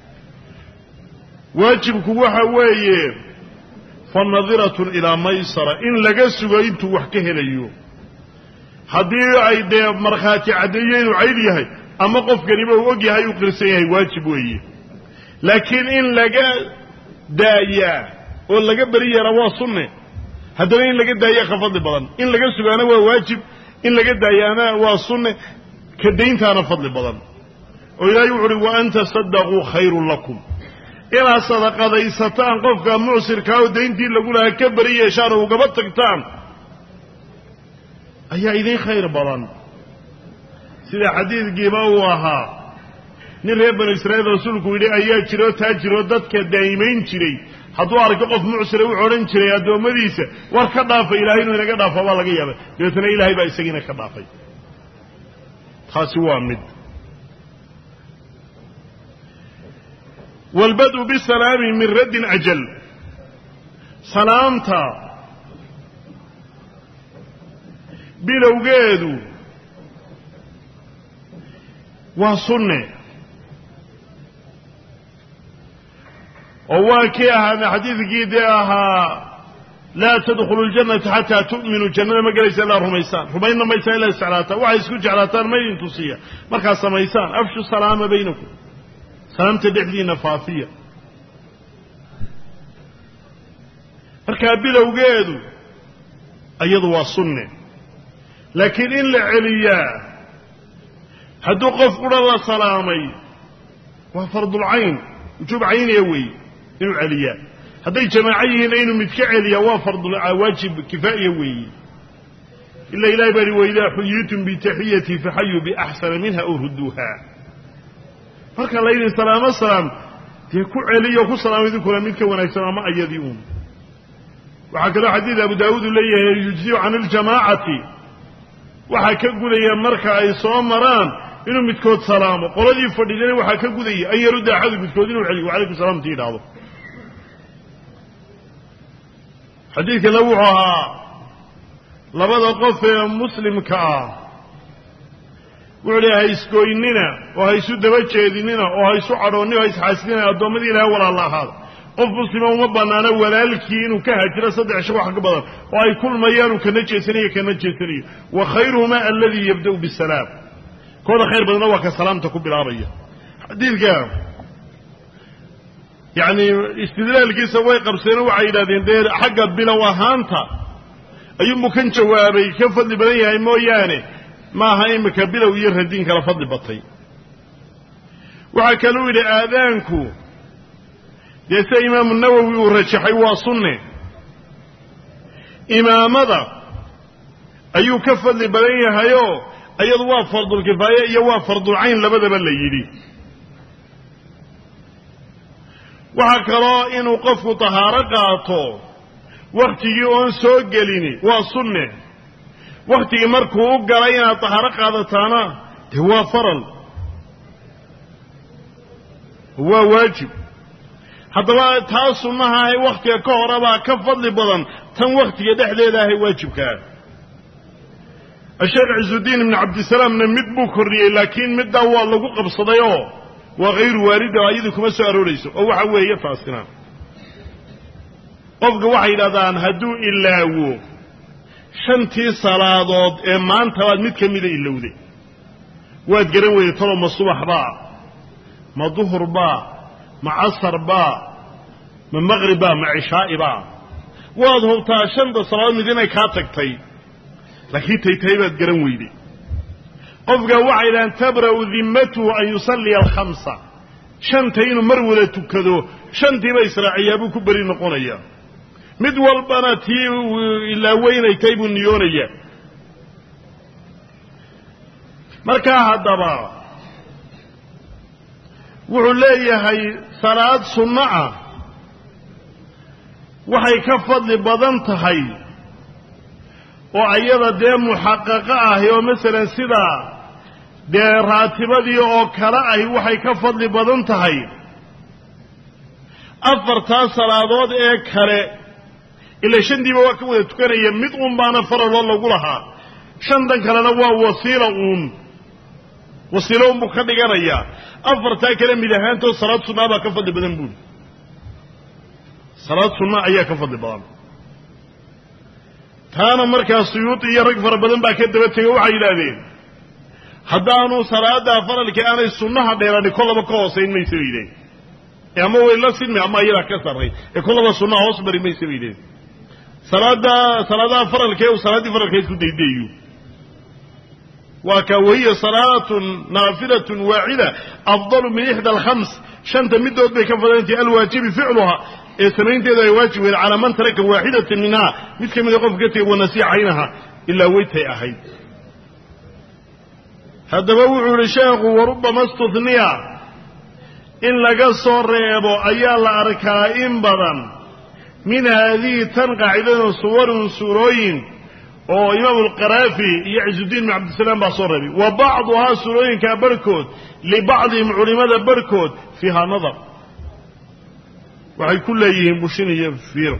waajibku waxa weeye fanadiratun ilaa maysara in laga sugo intuu wax ka helayo haddii ay dee markhaati caddeeyo inuu caydh yahay ama qofkaniba uu og yahay uu qirsan yahay waajib weeye laakiin in laga daayaa oo laga beri yeelaa waa sunne haddana in laga daayaa ka fadli badan in laga sugaana waa waajib in laga daayaana waa sunne ka dayntaana fadli badan oo ilaahay wuxu uhi wa an tasaddaquu khayrun lakum inaad sadaqadaysataan qofka mucsirkaa oo dayntii lagu lahaa ka beri yeeshaan oo ugaba tagtaan ayaa idin khayr badan sida xadiidkiiba uu ahaa nin reer banu israa'iil rasuulku yidhi ayaa jiroo taa jiroo dadka daa'imayn jiray hadduu arko qof mucsira wuxuu odhan jiray addoommadiisa war ka dhaafa ilaahay inuu inaga dhaafo baa laga yaabay dabeetana ilaahay baa isagiina ka dhaafay taasi waa mid waalbad'u bisalaami min raddin ajal salaamta bilowgeedu waa sunne oo waa kii ahaana xadiidkii dee ahaa laa tadkhulu ljannata xataa tu'minuu jannada ma gelaysa ilaa rumaysaan rumaynna maysaan ilaa isjeclaataan waxay isku jeclaataan ma idin tusiya markaad samaysaan afshu salaama baynakum salaamta dhexdiinna faafiya markaa bilowgeedu iyadu waa sunne laakiin in la celiyaa hadduu qof qura la salaamay waa fardulcayn wujuub cayniya weeye inuu celiyaa hadday jamaaco yihiinna inuu mid ka celiyaa waa waajib kifaa'iya weeye ila ilahay baa hi waidaa xuyitum bitaxiyati faxayuu biaxsana minha aw rudduuha marka laydin salaamo salaam dee ku celiyo ku salaamo idinkuna mid ka wanaagsan ama ayadii uun waxaa kaloo xadiid abu daawuud uu leeyahay yujziu can iljamaacati waxaa ka gudaya marka ay soo maraan inuu midkood salaamo qoladii fadhidana waxaa ka gudaya an yarudda axadu midkood inuu celiyo wacalaykum salaamti yidhaahdo xadiidkana wuxuu ahaa labada qof ee muslimka ah wuxuu leeyahay ha isgoynina oo ha isu daba jeedinina oo ha isu cadhoonnina o ha isxaasidina addoommadii ilaahay walaalla ahaada qof muslima uma bannaano walaalkii inuu ka hajiro 3 shay wax ka badan oo ay kulmayaan uu kana jeesanayo wa khayruhumaa aladii yabda'u bisalaam kooda khayr badanna waa ka salaamta ku bilaabaya xadiidka yacni istidlaalkiisa way qabseenoo waxay yidhahdeen dee xagga bilow ahaanta ayuunbuu kan jawaabay ka fadli badan yahay mooyaane ma aha imika bilow iyo radiin kala fadli batay waxaa kaluu yidhi aadaanku dee sida imaamu nawowi uu rajaxay waa sunne imaamada ayuu ka fadli badan yahayoo iyadu waa fardulkifaaye iyo waa fardulcayn labadaba la yidhi waxaa kaloo inuu qofku tahaaro qaato wakhtigii oon soo gelini waa sunne wakhtigii markuu u galay inaad tahaaro qaadataana dee waa faral waa waajib haddaba taa sunnaha ahay wakhtiga ka horabaa ka fadli badan tan wakhtiga dhexdeeda ahay waajibkaa الشيخ عز الدين بن عبد السلام مد بو كوريي لكن مد waa lagu qabsadayo waa غير وارد ayadu kuma soo aroorayso oo waxa weeye taasina qofka waxa yiraahdaan haduu ilaawo shantii salaadood ee maanta waad mid kamida ilowday waad garan weeyay tolo ma subax ba ma duhur ba ma asr ba ma maghrib ba ma ishaa ba waad hubtaa shanta salaadood mid inay ka tagtay لكن تيتيبات قرن ويدي قفقا وعيدا تبرأ ذمته أن يصلي الخمسة شنتين مرولة كذو شنتي بيسرع عيابو كبرين نقونيا مدوال بناتي إلا وين يتيب النيونيا مركاها الدبا وعليا هاي صلاة صنعة وحي كفض لبضنت هاي oo ayada dee muxaqaqa ah oo mesela sida dee raatibadii oo kala ay waxay ka fadli badan tahay afarta salaadood ee kale ila shandiiba waa ka wada tukanaya mid uun baana faralo lagu lahaa shandan kalena waa wasiilo uu ka dhiganaya afarta kale mid ahaanto salaad sunna ba ka fadli badan buu salaad sunna ayaa ka fadli badan taana markaa suyuuti iyo rag fara badan baa ka daba tegay waxay yidhaahdeen haddaanu salaada faralka aanay sunnaha dheerani kollaba ka hoosayn maysa yidheen ama way la sinmi ama iyadaa ka sarray ee kollaba sunnaha hoos mari maysa yidheen salaadaha faralka ee uu salaaddii faralka isku daydaeyo waa ka wahiya salaatun naafilatun waacida afdalu min ixda alkhams shanta midood bay ka fadantay alwaajibi ficluha سمينتها يواجب على من ترك واحدة منها مثل كما يقف كتب ونسي عينها إلا ويتها أحيد هذا بوع لشيخ وربما استثنيا إن لقصر ريبو أيال أركائن بضا من هذه تنقع إلينا صور سورين وإمام القرافي يعز الدين بن عبد السلام بصربي وبعضها سورين كبركود لبعضهم علماء بركود فيها نظر waxay ku leeyihiin bushinaya fiiro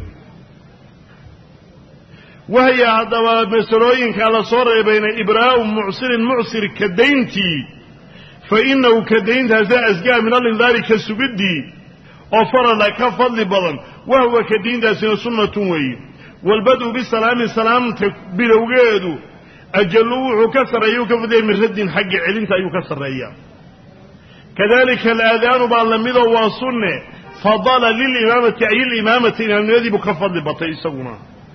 وهي هذا مسروين كلا صور بين إبراء معسر كدينتي فإنه كدينت هذا أزجاء من الإنذار كالسبدي أفر لك فضل بضن وهو كدينت سنة وي والبدء بالسلام السلام بلوغيده أجلوه كسر يوكفدين من رد حق علمت يكسر أيام كذلك الآذان بعلمده والسنة فضل للإمامة أي الإمامة إن يجب كفضل بطيء سونا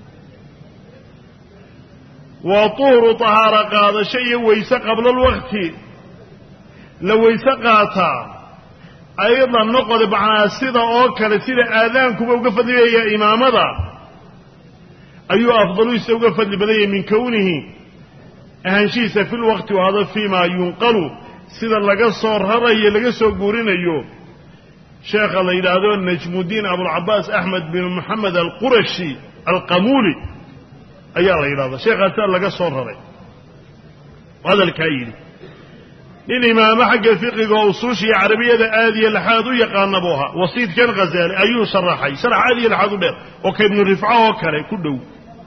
وطهر طهارة هذا شيء ويس قبل الوقت لو يسقاتا أيضا نقض بعنا سيدة أوكال سيدة آذانكم وقفت يا إمام هذا أي أفضل يسوقفت لبداية من كونه أهنشيس في الوقت وهذا فيما ينقل سيدة لقى صور هذا يلقى سوقورين أيوه شيخ الله يدادون نجم الدين أبو العباس أحمد بن محمد القرشي القمولي أي الله يدادون شيخ أتال لقى صور هذا وهذا الكاين الإمام حق الفقه وصوشي عربية آذية لحاذو يقانبوها وصيد كان غزالي أيو شرح آذية لحاذو بير وكابن الرفعة وكالي كله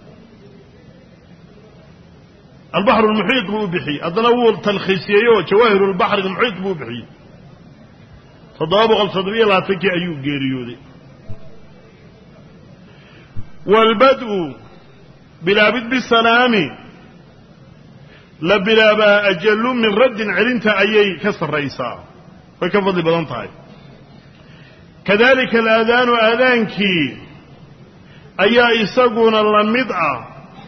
البحر المحيط بو بحي أضلول تلخيصيو جواهر البحر المحيط بو بحي تضابق الصدرية لا تكي أيو جيريودي والبدء بلا بد بالسلام لبلا با أجل من رد علنت أيي كسر رئيسا وكفضل بلانطاي كذلك الآذان آذانك أيا إساقون اللمدعة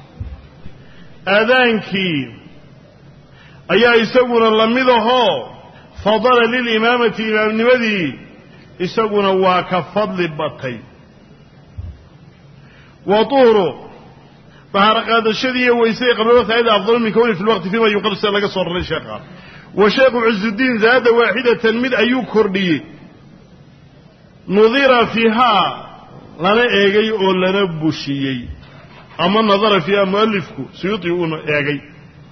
آذانك أيا إساقون اللمدعة فضل للإمامة إمام نمذي إساقون واكفضل بطي وطهر طهارة قاد الشدية ويسيق قبل الوقت هذا أفضل من كونه في الوقت فيما يقال سألك صور الشيخ وشيخ عز الدين زاد واحدة من أيوب كردي نظير فيها لنا إيجي أو لنا بوشيي أما نظر فيها مؤلفك سيطيعون إيجي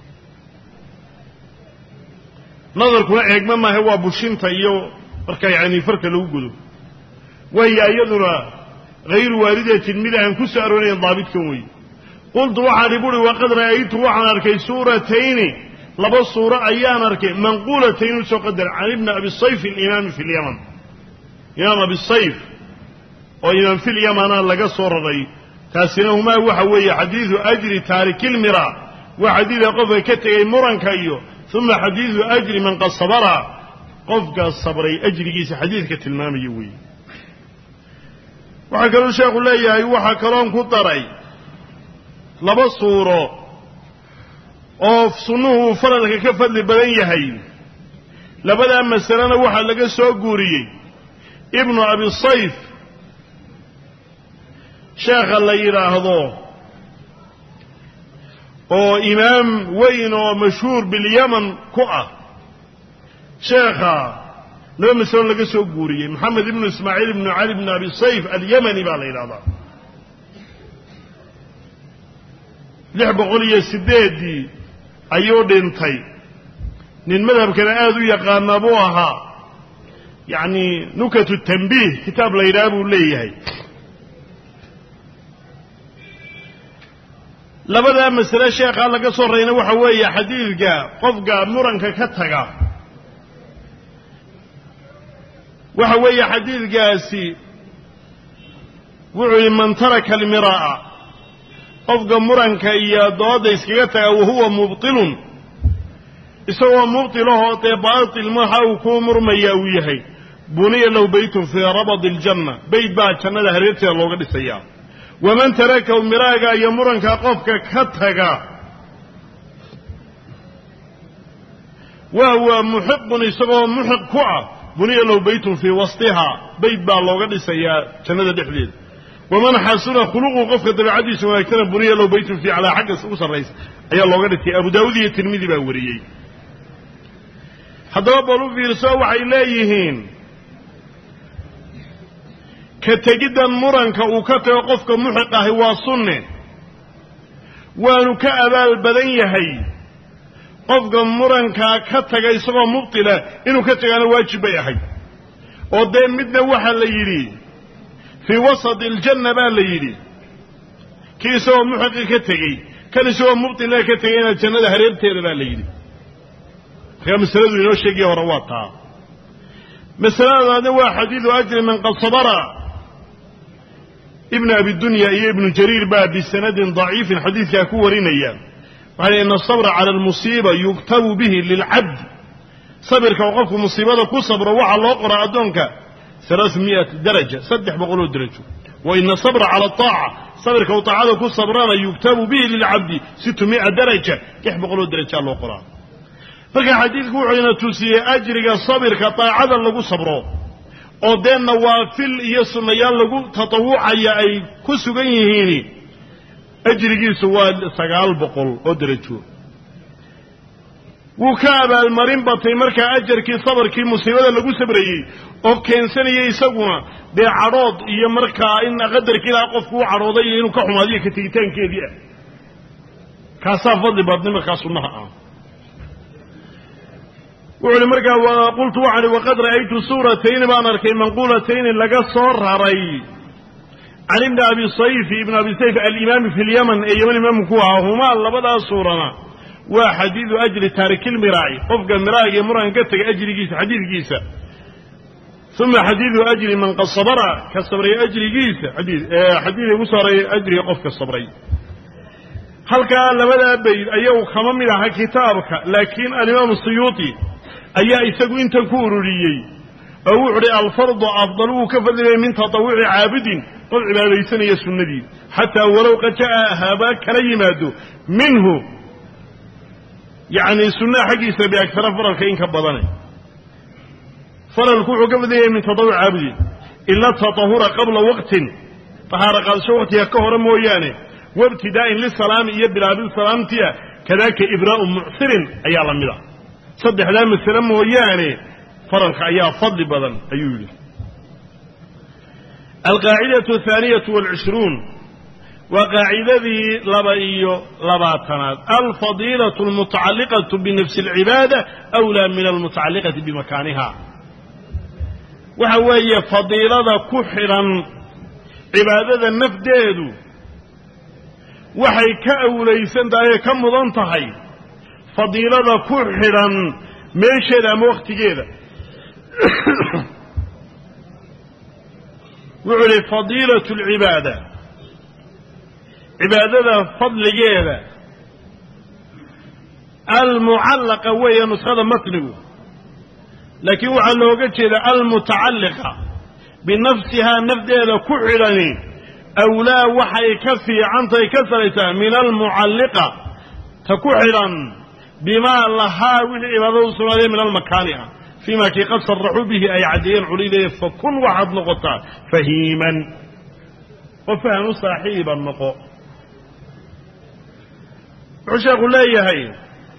نظر كنا إيجما ما هو بوشين تأيو فرك يعني فرك لوجوده وهي أيضنا غير واردة المدى عن كسروني ضابط كوي قلت وحد يقول وقد رأيت وحن أركي سورتين لبس صورة أيام أركي منقولتين سقدر عن ابن أبي الصيف الإمام في اليمن إمام أبي الصيف وإمام في اليمن لقى صورة رأي تاسنهما وحوي حديث أجر تارك المراء وحديث قف كتغي مرنكيو ثم حديث أجر من قد صبر قفك الصبري أجر جيس حديث كتلمام يوي وحكروا الشيخ الله يهي وحكرون كتري لبس صورة أوف صنوه فرلك كفل بدن يهي لبدا مسلنا وحا لقى سوقوري ابن أبي الصيف شيخ الله يراهضوه وإمام وين ومشهور باليمن كؤة شيخا لما مسلنا لقى سوقوري محمد بن إسماعيل بن علي بن أبي الصيف اليمني بالإرادة لحب قولي السدادي أيو دينتي من مذهب كان آذو يقان أبوها يعني نكت التنبيه كتاب ليرابو ليهي لبدا مسألة شيخ قال لك صرين وحوية حديث جاء قفقا مرنك كتغا وحوية حديث جاء سي وعي من ترك المراء قفقا مرنك إيا دواد إسكيكتغا وهو مبطل إسوا مبطله باطل ما حاوكو مرمياويهي بني له بيت في ربض الجنة بيت بعد شنة هريتي الله قد السيام ومن تركه مراقا يمرنك قفك كتغا وهو محق إسوا محق كعا بني له بيت في وسطها بيت بعد الله قد السيام شنة دحليل ومن حسن خلقه قفك دبعدي سواء كان بني له بيت في على حق أسر الرئيس أي الله قد السيام أبو داود الترمذي باوريي haddaba balu fiirso waxay leeyihiin ka tegiddan muranka uu ka tago qofka muxiq ahi waa sunne waanu ka abaal badan yahay qofka murankaa ka taga isagoo mubtila inuu ka tagaana waajib bay ahay oo dee midna waxaa la yidhi fii wasati aljanna baa la yidhi kii isagoo muxiqi ka tegey kan isagoo mubtila ka tegay inaad jannada hareerteeda baa la yidhi مسألة إنه شيء ورواطها مسألة هذا هو حديث أجر من قد صبر ابن أبي الدنيا ابن جرير باب بسند ضعيف حديث يكورين أيام وعلى أن الصبر على المصيبة يكتب به للعبد صبر كوقفك مصيبة كو صبر وعلى الله قرأ أدونك 300 درجة صدح بقولوا درجة وإن الصبر على الطاعة صبر كوطاعة كو صبران يكتب به للعبد 600 درجة كيف بقولوا درجة الله قرأ marka xadiidku wuxuu ina tusiyay ajriga sabirka taacada lagu sabro oo deen nawaafil iyo sunnayaal lagu tatawucaya ay ku sugan yihiin ajrigiisu waa 900 oo darajo wuu ka abaalmarin batay marka ajarkii sabarkii musiibada lagu sabrayay oo keensanayay isaguna dee cadhood iyo markaa in qadarkii la qofku u cadhooday inuu ka xumaadiyo ka tigitaankeedii ah kaasaa fadli badnimo markaa sunnaha ah وعلى مركا وقلت وعلي وقد رأيت سورتين بان أركي منقولتين لقى صرري عن ابن أبي الصيف ابن أبي الصيف الإمام في اليمن أيام الإمام كوها هما الله بدأ صورنا وحديث أجر تارك المراعي قفق المراعي يمران قتك أجر جيسة حديث جيسة ثم حديث أجر من قد صبر كالصبري أجر جيسة حديث مصر أجر قفك الصبري هل كان لبدا بيد أيو خمم لها كتابك لكن الإمام السيوطي أيها إساقو إنت كوروريي أو عري الفرض أفضلوه كفضل من تطوع عابد قل عبادة سنة يسندي حتى ولو قد جاء هذا كليماته منه يعني السنة حقي سبي أكثر فرق كإن كبضاني فرق كفضل من تطوع عابد إلا التطهر قبل وقت طهارة قال شوقت يكهر موياني وابتداء للسلام يبلا بالسلام تيا كذاك إبراء معسر أي لمدا صدح لام السلام وياني فرق أيا فضل بدن أيولي. القاعدة 22 وقاعدة لباتنات الفضيلة المتعلقة بنفس العبادة أولى من المتعلقة بمكانها. وهي فضيلة كحرا عبادة النفديد وحي كأوليسان داية كم ضنطهي فضيلة كحرا ميشي دا موقت جيدا وعلي فضيلة العبادة عبادة فضل جيدا المعلقة وهي نسخة متنه لكن وعلى وجه المتعلقة بنفسها نفدها كحرني أو لا وحي كفي عن كسرتها من المعلقة تكحرا بما لها والعبادة صلى من المكانها فيما كي قد صرحوا به أي عدين عليله فكن واحد نقطة فهيما وفهم صاحب النقو عشاق الله يهي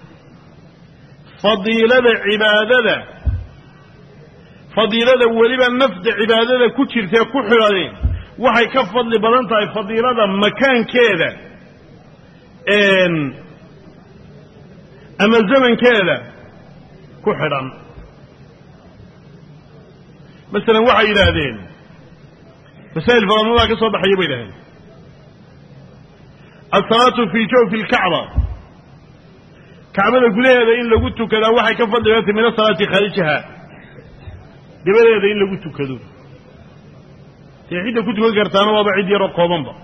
فضيلة عبادة فضيلة ولبا نفد عبادة كتير فيها كحرين وحي كفض لبلانتها فضيلة مكان كذا أما الزمن كذا كحرا مثلا وحي إلى هذين مسائل فرمان الله كصبح يبي لهذين الصلاة في جوف الكعبة كعبة القلية إن لقلت كذا وحي كفض لبلانتها من الصلاة خارجها دبل إن لقلت كذا تحيد كنت وقرتان وبعيد يرقوبان با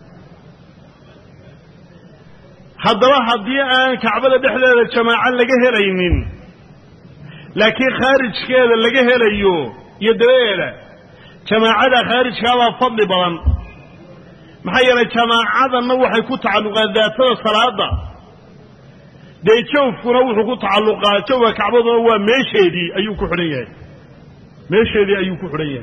حضرها حضيئة كعبة دحلة الجماعة لقى هلينين لكن خارج كذا لقى هليو يدريلا جماعة خارج كذا فضل بلان محيّر جماعة النوح يكون تعلقات ذات الصلاة دي تشوف نوح يكون تعلقات شوف كعبة هو ماشي دي أيوك حرية ماشي دي أيوك حرية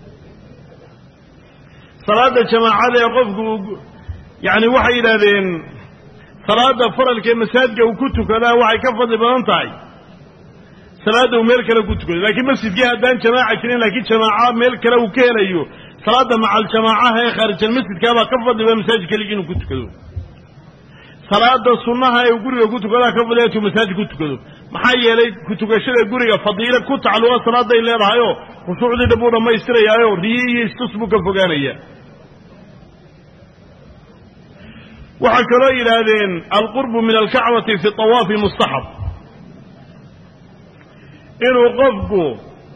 صلاة الجماعة يقف يعني وحي إلى ذين صلاة فرل كمساجد وكتو كذا وحي كفض بلانتاي صلاة وميل كلا كتو كذا لكن مسجد جهة دان جماعة كنين لكن جماعة ميل كلا وكيل أيوه صلاة مع الجماعة هي خارج المسجد كذا كفض بمساجد كليين كتو كذا صلاة السنة هي وقرية كتو كذا كفض ليتو مساجد كتو كذا محيي لي كتو كشرة قرية فضيلة كتو على صلاة اللي رأيه وسعودي دبورة ما يستري أيوه ريي استصبك الفقانية وحكرا إلى هذين القرب من الكعبة في الطواف مستحب إنه قفقه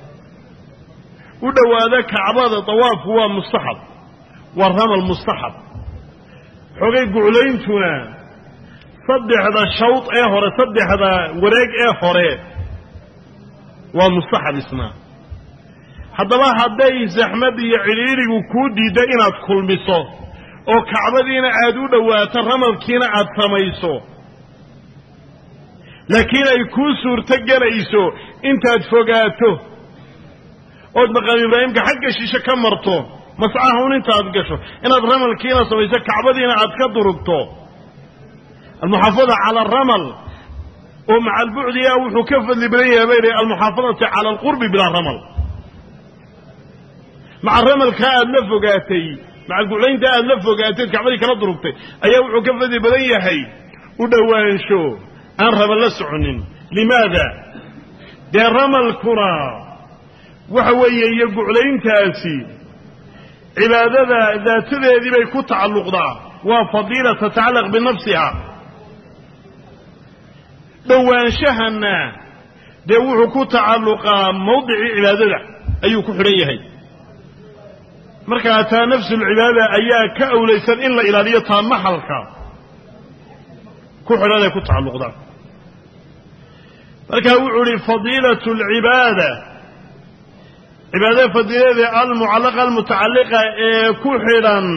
ودوا هذا كعبة طواف هو مستحب والرمل مستحب حقيق علينتنا صدح هذا الشوط هوري صدح هذا وريق هوري ومستحب اسمه حتى ما حدي زحمة يعليري وكودي دائنا كل مصر oo kacbadiina aad u dhawaato ramadkiina aad samayso laakiin ay ku suurto galayso intaad fogaato oo maqaam ibraahimka xagga shisha ka marto mas'aha intaad gasho inaad ramadkiina samayso kacbadiina aad ka durugto المحافظة على الرمل ومع البعد يا وحكفل لبنيه بين المحافظة على القرب بلا رمل مع الرمل كان لفقاتي مع القولين ده اللفه قاتل كعبالي كلا ضربتي أيوه وكفة دي بداية هاي ودوان شو أنرب اللسعنين لماذا ده رمى الكرة وحوية يقولين تاسي عبادة ذات ذي بيكون تعلق ده وفضيلة تتعلق بنفسها دوان شهنا ده وحكو تعلق موضع عبادة أيوه كحرية هاي marka taa nafsul cibaada ayaa ka awlaysan in la ilaaliyo taa maxalka ku xidhan ku tacalluqda marka wuxuu ri fadiilatul cibaada fadiilada al mu'allaqa al muta'alliqa ku xidhan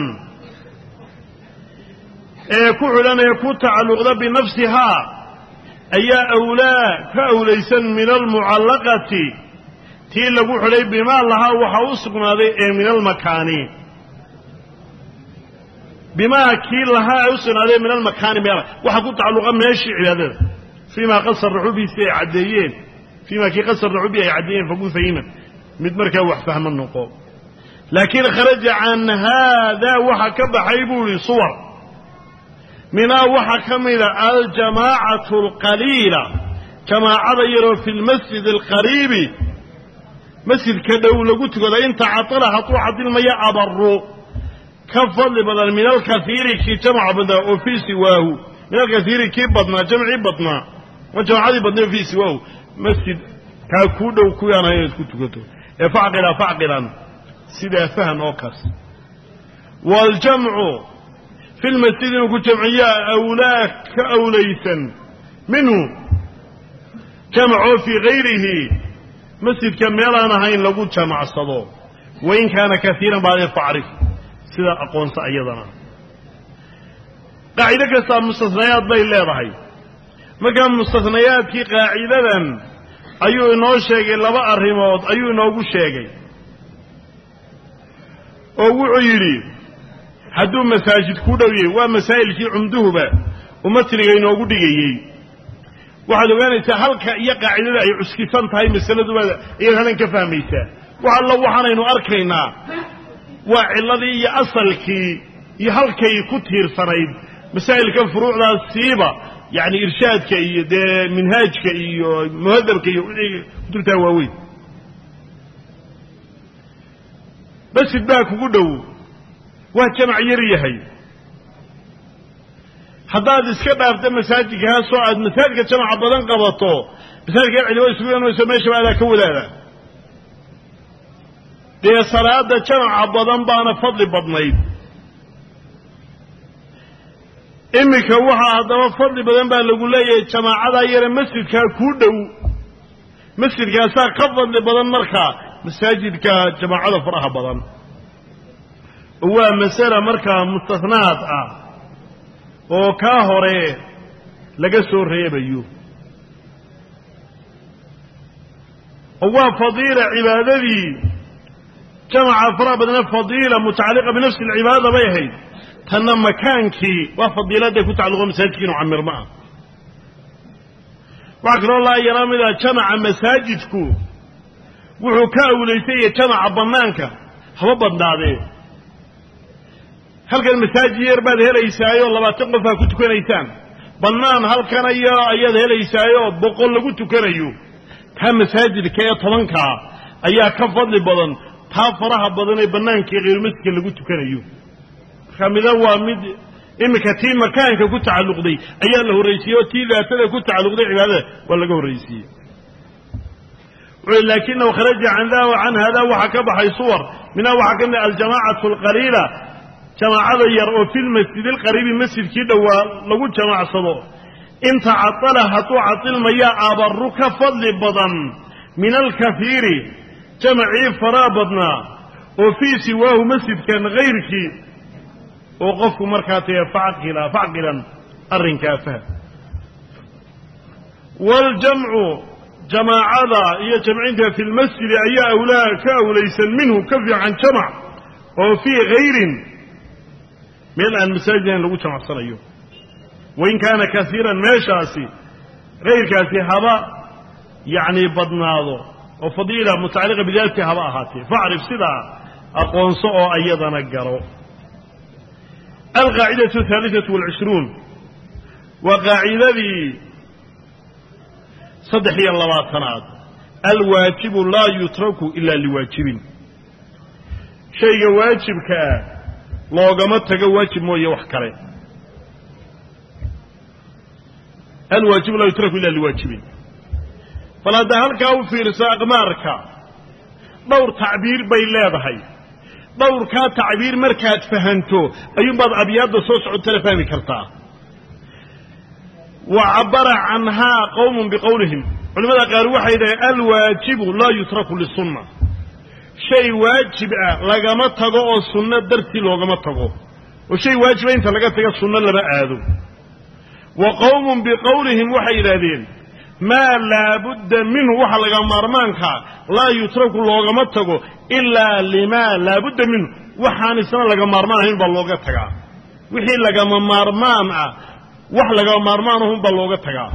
ku tacalluqda bi nafsiha ayaa awlaa ka awlaysan min al mu'allaqati tii lagu xidhay bimaa lahaa waxa u sugnaaday min almakaani بما كي لها أوسن عليه من المكان ميلا وحكو تعلقا ماشي عبادة فيما قصر رعوبي سيعديين فيما كي قصر رعوبي يعديين فقول فهيما مدمركا وحفهم النقوب لكن خرج عن هذا وحكب حيبولي صور منا وحكم إلى الجماعة القليلة كما عبيروا في المسجد القريب مسجد كدولة قلت قد انت عطلها طوحة المياه أبرو كفضل بدل من الكثير كي جمع بدل وفي سواه من الكثير كي بدنا جمعي بدنا وجمع بدنا في سواه مسجد كاكودا وكويانا يسكتو فعقلا سيدا فهم أوكس والجمع في المسجد نقول جمعية أولاك أوليسا منه جمعوا في غيره مسجد كميلانا هين لقود جمع الصدور وإن كان كثيرا بعد فعرف سيدا أقوانس أيضنا قاعدة كسا مستثنيات بي الله رحي مكان مستثنيات كي قاعدة أيو إنو شيء لبا الرموت أيو إنو شيء أو عيري حدو مساجد كودوية ومسائل في عمدوه ومثل إنو قدقية waxaad ogaanaysaa halka iyo qaacidada ay cuskisan tahay masaladu ay hanan ka fahmaysaa waxa waxaanaynu arkaynaa waa ciladii iyo asalkii iyo halkay ku tiirsanayd masaa'ilka furuucdaas siiba yani irshaadka iyo minhaajka iyo muhadabka iyo kutubta waaweyn bas baa kugu dhow waa jamac yar yahay haddaad iska dhaafta masaajidkaasoo aad masaajidka jamaca badan qabato masaajidka cili way isugu imanayso meesha baadaa ka wadaada dee salaada jamaca badan baana fadli badnayd iminka waxaa haddaba fadli badan baa lagu leeyahay jamaacadaa yare masjidkaa kuu dhow masjidkaasaa ka fadli badan markaa masaajidka jamaacada faraha badan waa masala markaa mustahnaad ah oo ka hore laga soo reebayo oo waa fadiila cibaadadii jamaca faraha badana fadiila mutacalliqa binafsi alcibaada bay ahayd tanna makaankii waa fadiiladay ku tacalluqo masaajidkii inuu camir ma ah waxaa kaloo laa yaraa mida jamaca masaajidku wuxuu ka awlaysaya jamaca bannaanka haba badnaadee halkan masaajid yar baad helaysaayo 20 qof ku tukanaysaan bannaan halkan ayaad helaysaayo 100 lagu tukanayo ta masaajidka ee 10ka ayaa ka fadli badan ta faraha badan ee bannaanka qeyr masjidka lagu tukanayo kamida waa mid imika tii makaanka ku tacalluqday ayaa la horeysiyo tii daatada ku tacalluqday cibaadada waa laga horeysiyo ولكنه خرج عن ذا وعن هذا وحكى بحي صور منها وحكى الجماعة القليلة جماعة يرؤوا في المسجد القريب مسجد كده ولو جماعة صدور انت عطلها تعطل مياه أبرك فضل بضن من الكثير جمعي فرابضنا وفي سواه مسجد كان غيرك وقفوا مركاته فعقلا الرنكافة والجمع جماعة هي جمعينها في المسجد أي أولاك وليس منه كفي عن جمع وفي غير من المساجد لو جمع صليه وإن كان كثيرا ما شاسي غير كاسي هباء يعني بدناضه وفضيلة متعلقة بذلك هباء هاتي فاعرف سدا أقوان صعو أيضا نقروا القاعدة 23 وقاعدة صدحي الله سناد الواجب لا يترك إلا لواجب شيء واجب لوغما تغا واجب مويه wax kale الواجب لا يترك الا لواجب فلا ده halka u fiirso aqmaarka dhowr tacbiir bay leedahay dhowr ka tacbiir markaad fahanto ayuu bad abiyada soo socota fahmi kartaa وعبر عنها قوم بقولهم علماء قالوا وحيد الواجب لا يترك للسنة شيء واجب لغما تغو السنة درتي لغما تغو وشيء واجب انت لغا تغو السنة لما آذو وقوم بقولهم وحيد هذين ما لا بد منه وحا لغا مارمانك لا يترك لغما تغو إلا لما لا بد منه وحا نسان لغا مارمان هين باللغا تغو wixii lagama maarmaan ah wax lagama maarmaan ahun baa looga tagaa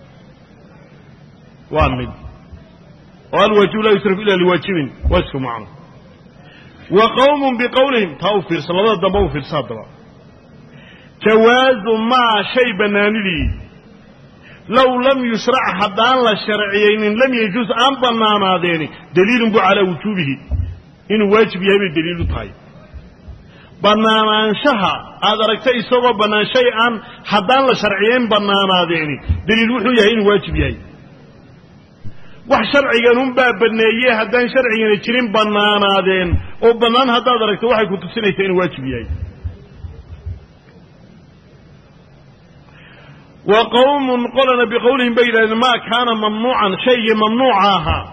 waa mid oo alwaajibu laa yusrafu ila liwaajibin waa isku macno wa qawmun biqawlihim tawfir salada damba u fiirsadaba jawaazu maa shay banaanidii low lam yusrac haddaan la sharciyeynin lam yajuz aan banaanaadeeni daliilun bu calaa wujuubihi inuu waajib yahay bay daliilu tahay banaanaanshaha aad aragtay isagoo bannaan shay aan haddaan la sharciyeyn banaanaadeeni daliil wuxuu yahay inuu waajib yahay wax sharcigan unbaa baneeye haddaan sharcigana jirin bannaanaadeen oo bannaan haddaad aragto waxay ku tusinaysaa inuu waajib yahay wa qawmun qolana biqowlihim bay yidhahdeen maa kaana mamnuucan shaygii mamnuuca ahaa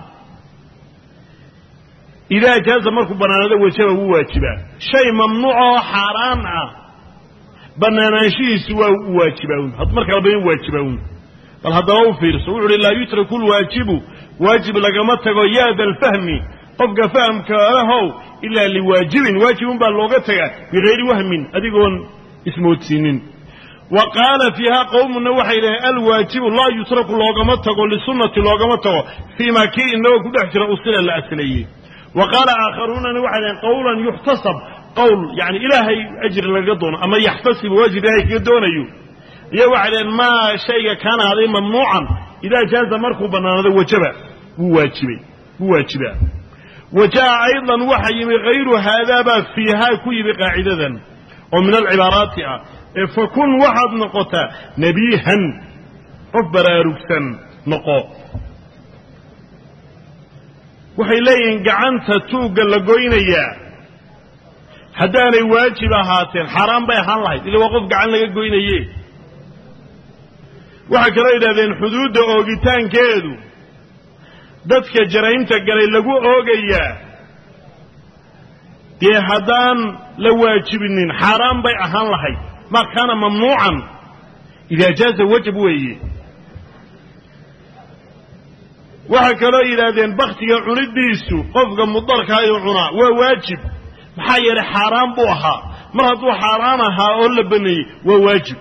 idaa jaaza markuu bannaanado wajaba wuu waajibaa shay mamnuuca oo xaaraan ah bannaanaanshihiisu waa u waajibaa had marka laba in waajibaa bal haddaba u fiirso wuxu uhi laa yutraku lwaajibu waajib lagama tago yaada alfahmi qofka fahamka lahow ilaa liwaajibin waajibun baa looga tagaa bigayri wahmin adigoon ismoodsiinin wa qaala fiiha qowmuna waxay yidhaheen alwaajibu laa yutraku loogama tago lisunnati loogama tago fii maa kii inagoo ku dhex jira usila la asleeyey wa qaala aakharuunana waxay dhaheen qawlan yuxtasab qowl yani ilaahay ajri lagaga doono ama yaxtasibu waajib ilaahay kaga doonayo iyo waxay dhaheen maa shayga kaana haday mamnuucan idaa jaaza markuu bannaanado wajaba wuu waajibaa wa jaa aydan waxa yimi hayru haadaabaa fiihaa ku yimi qaacidadan oo min alcibaaraati ah ee fakun waxaad noqotaa nabiihan qof baraarugsan noqo waxay leeyihiin gacanta tuugga la goynayaa haddaanay waajib ahaateen xaaraan bay ahaan lahayd ila waa qof gacan laga goynaye waxay kaloo yidhahdeen xuduudda oogitaankeedu dadka jaraynta galay lagu oogayaa dee haddaan la waajibinin xaaraan bay ahaan lahayd maa kaana mamnuucan idaa jaaza wajab weeye waxay kaloo yidhaahdeen baktiga cunidiisu qofka mudarkaa inuu cunaa waa waajib maxaa yeelay xaaraan buu ahaa mar hadduu xaaraan ahaa oo la baneeyey waa waajib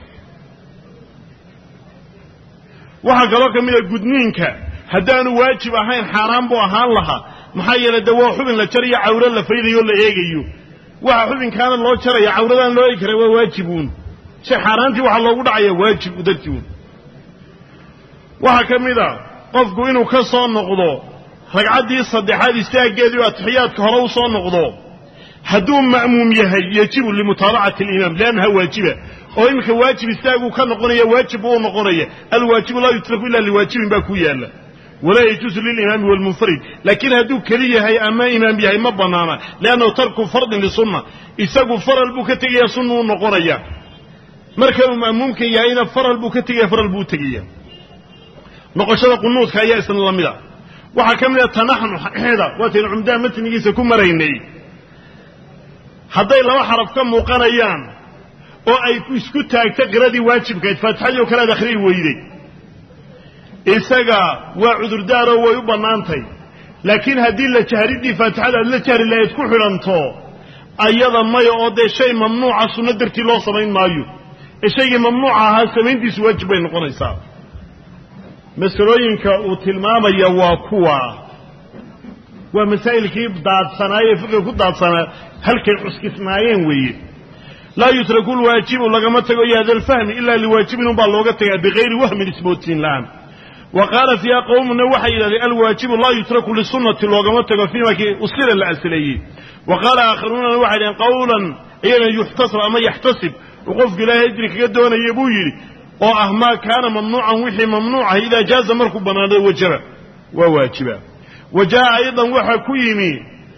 waxaa kaloo ka mid a gudniinka haddaanu waajib ahayn xaaraan buu ahaan lahaa maxaa yeelay de waa xubin la jarayo cawro la faydayo o la eegayo waxa xubinkaana loo jaraya cawradaan loo eegi kara waa waajibuun shay xaaraantii waxaa loogu dhacaya waajib dartiun waxaa ka mid a qofku inuu ka soo noqdo ragcaddii saddexaad istaaggeedii oo atixiyaadka hore u soo noqdo hadduu ma'muum yahay yajibu limutaabacati alimaam liannaha waajiba oo iminka waajib istaaguu ka noqonaya waajib buu u noqonaya alwaajibu laa yutraku ila liwaajibin baa ku yaalla walaa yajuusu lilimaami walmunfarid laakiin hadduu keli yahay ama imaam yahay ma bannaana liannahu tarku fardin lisunna isagu faral buu ka tegaya sunna u noqonaya markanuu ma'muumka yahayna faral buu ka tegaya faral buu u tegaya noqoshada qunuudka ayaa isna la mid a waxaa ka mid a tanaxnuxeeda waataynu cumdaha matnigiisa ku maraynay hadday laba xaraf ka muuqanayaan oo ay isku taagta qiradii waajibkayd faatixadii oo kale aad akhriyi weyday isaga waa cudurdaaroo way u bannaantay laakiin haddii la jahriddii faatixada aad la jahri lahayd ku xidhanto ayada maya oo dee shay mamnuuca sunno dartii loo samayn maayo ee shaygii mamnuuca ahaa samayntiisu waajib bay noqonaysaa masalooyinka uu tilmaamaya waa kuwa waa masaa'ilkii daadsanaaye fiqiga ku daadsanaa halkay cuskisnaayeen weeye laa yutraku lwaajibu lagama tago yaada alfahmi ilaa liwaajibin unbaa looga tagaa bigayri wahmin ismoodsiin la'aan wa qaala fiiha qowmuna waxay yidhahdeen alwaajibu laa yutraku lisunnati loogama tago fiima kii usila la asleeyey wa qaala aakharuunana waxay dhaheen qawlan iyana yuxtasab ama yaxtasib uu qofku ilaahay ajri kaga doonaya buu yidhi oo ah maa kaana mamnuucan wixii mamnuucahay idaa jaaza markuu bannaanado wajaba waa waajiba wa jaa aydan waxaa ku yimi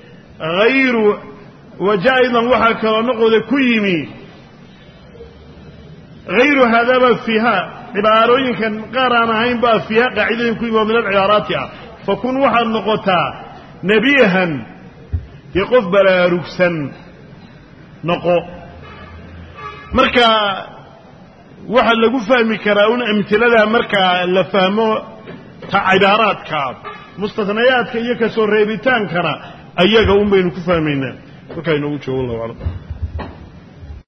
وجاء أيضا وحا كرامقه كيمي غير هذا باب فيها عبارين كان قرانا هين باب فيها قاعدين كيمي من العبارات فكون وحا النقطة نبيها يقف بلا ركسا نقو مركا وحا لقو فهمي كراون امثلة مركا لفهمو عبارات كاب مستثنيات كيكا سور ريبتان كرا أيها قوم بين كفهمين وكاين وجه والله أعلم